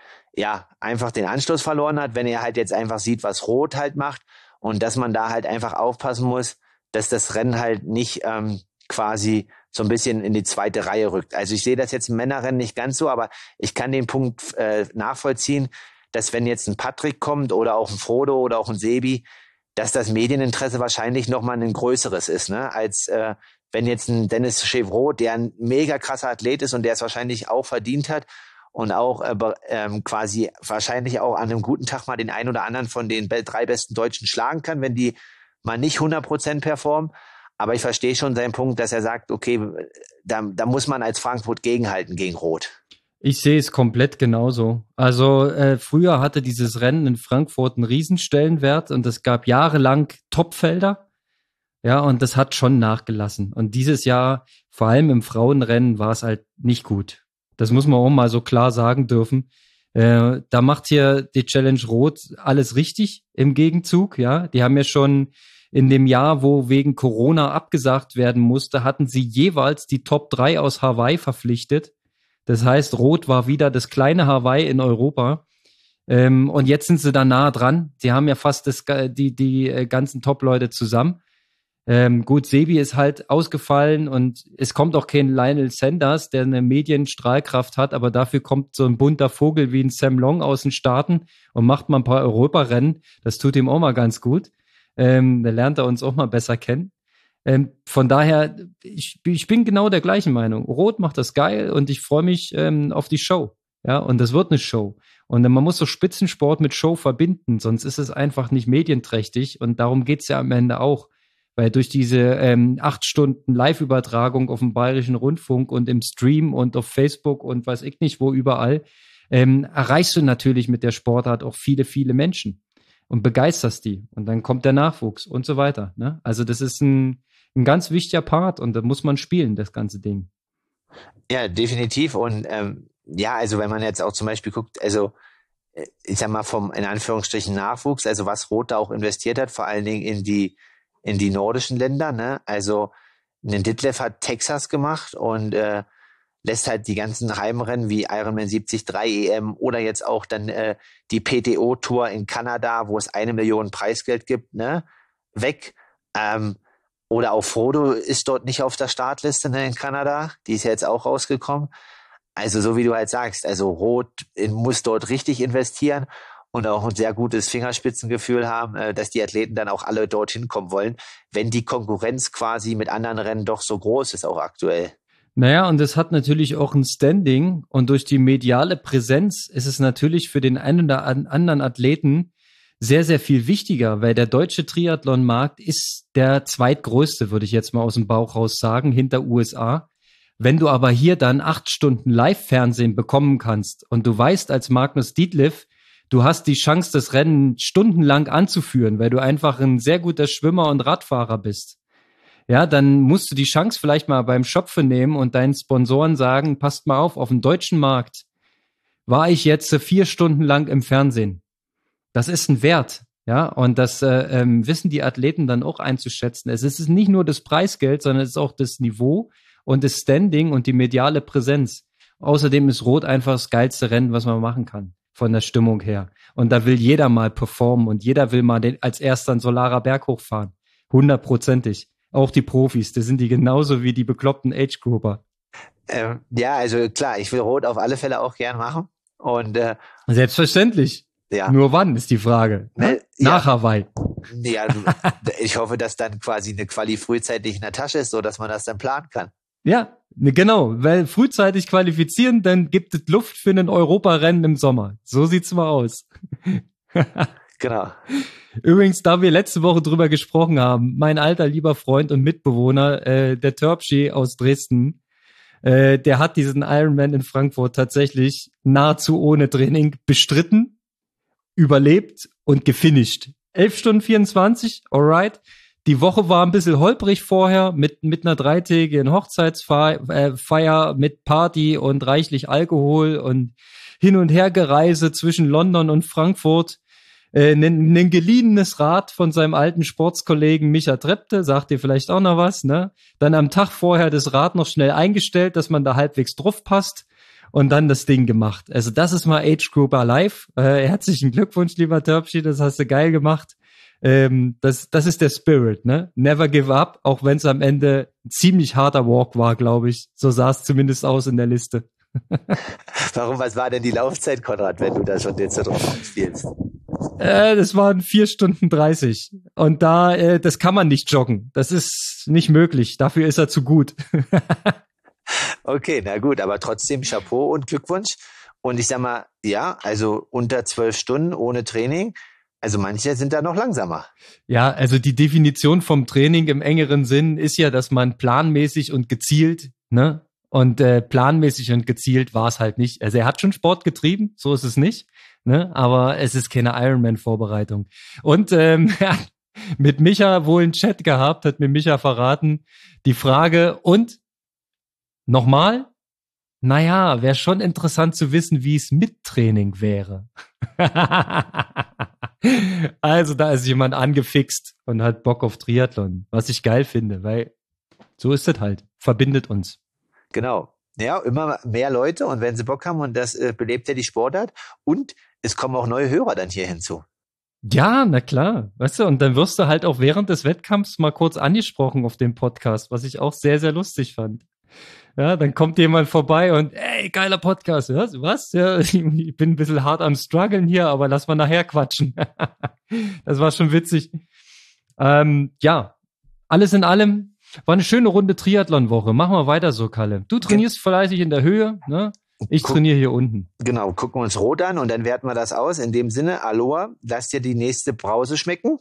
ja, einfach den Anschluss verloren hat, wenn er halt jetzt einfach sieht, was Rot halt macht und dass man da halt einfach aufpassen muss, dass das Rennen halt nicht ähm, quasi so ein bisschen in die zweite Reihe rückt. Also ich sehe das jetzt im Männerrennen nicht ganz so, aber ich kann den Punkt äh, nachvollziehen, dass wenn jetzt ein Patrick kommt oder auch ein Frodo oder auch ein Sebi, dass das Medieninteresse wahrscheinlich nochmal ein größeres ist, ne, als äh, wenn jetzt ein Dennis Chevreau, der ein mega krasser Athlet ist und der es wahrscheinlich auch verdient hat und auch äh, ähm, quasi wahrscheinlich auch an einem guten Tag mal den einen oder anderen von den drei besten Deutschen schlagen kann, wenn die mal nicht hundert Prozent performen. Aber ich verstehe schon seinen Punkt, dass er sagt, okay, da, da muss man als Frankfurt gegenhalten gegen Rot. Ich sehe es komplett genauso. Also äh, früher hatte dieses Rennen in Frankfurt einen Riesenstellenwert und es gab jahrelang Topfelder. Ja, und das hat schon nachgelassen. Und dieses Jahr, vor allem im Frauenrennen, war es halt nicht gut. Das muss man auch mal so klar sagen dürfen. Äh, da macht hier die Challenge Rot alles richtig im Gegenzug. Ja, die haben ja schon in dem Jahr, wo wegen Corona abgesagt werden musste, hatten sie jeweils die Top drei aus Hawaii verpflichtet. Das heißt, Rot war wieder das kleine Hawaii in Europa. Ähm, und jetzt sind sie da nah dran. Sie haben ja fast das, die, die ganzen Top-Leute zusammen. Ähm, gut, Sebi ist halt ausgefallen und es kommt auch kein Lionel Sanders, der eine Medienstrahlkraft hat, aber dafür kommt so ein bunter Vogel wie ein Sam Long aus den Staaten und macht mal ein paar Europarennen. Das tut ihm auch mal ganz gut. Ähm, da lernt er uns auch mal besser kennen. Ähm, von daher, ich, ich bin genau der gleichen Meinung. Rot macht das geil und ich freue mich ähm, auf die Show. Ja, und das wird eine Show. Und man muss so Spitzensport mit Show verbinden, sonst ist es einfach nicht medienträchtig und darum geht's ja am Ende auch. Weil durch diese ähm, acht Stunden Live-Übertragung auf dem Bayerischen Rundfunk und im Stream und auf Facebook und weiß ich nicht wo überall, ähm, erreichst du natürlich mit der Sportart auch viele, viele Menschen und begeisterst die. Und dann kommt der Nachwuchs und so weiter. Ne? Also das ist ein, ein ganz wichtiger Part und da muss man spielen, das ganze Ding. Ja, definitiv. Und ähm, ja, also wenn man jetzt auch zum Beispiel guckt, also ich sag mal vom, in Anführungsstrichen, Nachwuchs, also was Rot da auch investiert hat, vor allen Dingen in die in die nordischen Länder, ne? Also ein Ditlev hat Texas gemacht und äh, lässt halt die ganzen Heimrennen wie Ironman siebzig drei E M oder jetzt auch dann äh, die P T O-Tour in Kanada, wo es eine Million Preisgeld gibt, ne? Weg. Ähm, oder auch Frodo ist dort nicht auf der Startliste, ne, in Kanada. Die ist ja jetzt auch rausgekommen. Also so wie du halt sagst, also Rot muss dort richtig investieren und auch ein sehr gutes Fingerspitzengefühl haben, dass die Athleten dann auch alle dorthin kommen wollen, wenn die Konkurrenz quasi mit anderen Rennen doch so groß ist, auch aktuell. Naja, und es hat natürlich auch ein Standing und durch die mediale Präsenz ist es natürlich für den einen oder anderen Athleten sehr, sehr viel wichtiger, weil der deutsche Triathlon-Markt ist der zweitgrößte, würde ich jetzt mal aus dem Bauch raus sagen, hinter U S A. Wenn du aber hier dann acht Stunden Live-Fernsehen bekommen kannst und du weißt als Magnus Ditlev, du hast die Chance, das Rennen stundenlang anzuführen, weil du einfach ein sehr guter Schwimmer und Radfahrer bist. Ja, dann musst du die Chance vielleicht mal beim Schopfe nehmen und deinen Sponsoren sagen, passt mal auf, auf dem deutschen Markt war ich jetzt vier Stunden lang im Fernsehen. Das ist ein Wert, ja, und das äh, ähm, wissen die Athleten dann auch einzuschätzen. Es ist nicht nur das Preisgeld, sondern es ist auch das Niveau und das Standing und die mediale Präsenz. Außerdem ist Rot einfach das geilste Rennen, was man machen kann. Von der Stimmung her. Und da will jeder mal performen und jeder will mal den, als erster einen Solarer Berg hochfahren. Hundertprozentig. Auch die Profis, das sind die genauso wie die bekloppten Age-Grouper. Ähm, ja, also klar, ich will Rot auf alle Fälle auch gern machen. Und äh, selbstverständlich. Ja. Nur wann ist die Frage? Ne? Nach ja. Hawaii. Ja, ich hoffe, dass dann quasi eine Quali frühzeitig in der Tasche ist, so dass man das dann planen kann. Ja, Ne, genau, weil frühzeitig qualifizieren, dann gibt es Luft für einen Europarennen im Sommer. So sieht's mal aus. Genau. Übrigens, da wir letzte Woche drüber gesprochen haben, mein alter lieber Freund und Mitbewohner, äh, der Törpschi aus Dresden, äh, der hat diesen Ironman in Frankfurt tatsächlich nahezu ohne Training bestritten, überlebt und gefinisht. elf Stunden vierundzwanzig, alright. Die Woche war ein bisschen holprig vorher mit mit einer dreitägigen Hochzeitsfeier mit Party und reichlich Alkohol und hin und her Gereise zwischen London und Frankfurt. Äh, ein, ein geliehenes Rad von seinem alten Sportskollegen Micha Trepte, sagt dir vielleicht auch noch was, ne? Dann am Tag vorher das Rad noch schnell eingestellt, dass man da halbwegs drauf passt und dann das Ding gemacht. Also das ist mal Age Group Alive. Äh, herzlichen Glückwunsch, lieber Törpschi, das hast du geil gemacht. Ähm, das, das ist der Spirit, ne? Never give up, auch wenn es am Ende ein ziemlich harter Walk war, glaube ich. So sah es zumindest aus in der Liste. Warum, was war denn die Laufzeit, Konrad, wenn du da schon jetzt so drauf spielst? Äh, das waren vier Stunden dreißig. Und da, äh, das kann man nicht joggen. Das ist nicht möglich. Dafür ist er zu gut. Okay, na gut, aber trotzdem Chapeau und Glückwunsch. Und ich sag mal, ja, also unter zwölf Stunden ohne Training. Also manche sind da noch langsamer. Ja, also die Definition vom Training im engeren Sinn ist ja, dass man planmäßig und gezielt, ne? Und äh, planmäßig und gezielt war es halt nicht. Also er hat schon Sport getrieben, so ist es nicht, ne? Aber es ist keine Ironman-Vorbereitung. Und ähm, ja, mit Micha wohl einen Chat gehabt, hat mir Micha verraten, die Frage, und nochmal? Naja, wäre schon interessant zu wissen, wie es mit Training wäre. Also da ist jemand angefixt und hat Bock auf Triathlon, was ich geil finde, weil so ist es halt, verbindet uns. Genau. Ja, immer mehr Leute und wenn sie Bock haben und das äh, belebt ja die Sportart und es kommen auch neue Hörer dann hier hinzu. Ja, na klar, weißt du, und dann wirst du halt auch während des Wettkampfs mal kurz angesprochen auf dem Podcast, was ich auch sehr, sehr lustig fand. Ja, dann kommt jemand vorbei und, ey, geiler Podcast. Was? Was? Ja, ich bin ein bisschen hart am struggeln hier, aber lass mal nachher quatschen. Das war schon witzig. Ähm, ja, alles in allem war eine schöne Runde Triathlon-Woche. Machen wir weiter so, Kalle. Du trainierst fleißig in der Höhe, ne? Ich Guck, trainiere hier unten. Genau, gucken wir uns rot an und dann werten wir das aus. In dem Sinne, Aloha, lass dir die nächste Brause schmecken.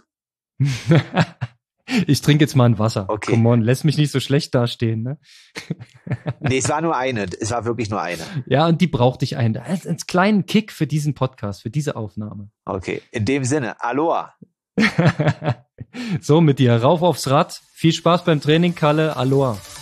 Ich trinke jetzt mal ein Wasser. Okay. Come on, lässt mich nicht so schlecht dastehen, ne? Nee, es war nur eine. Es war wirklich nur eine. Ja, und die brauchte ich einen. Als, als kleinen Kick für diesen Podcast, für diese Aufnahme. Okay, in dem Sinne, Aloha. So, mit dir rauf aufs Rad. Viel Spaß beim Training, Kalle. Aloha.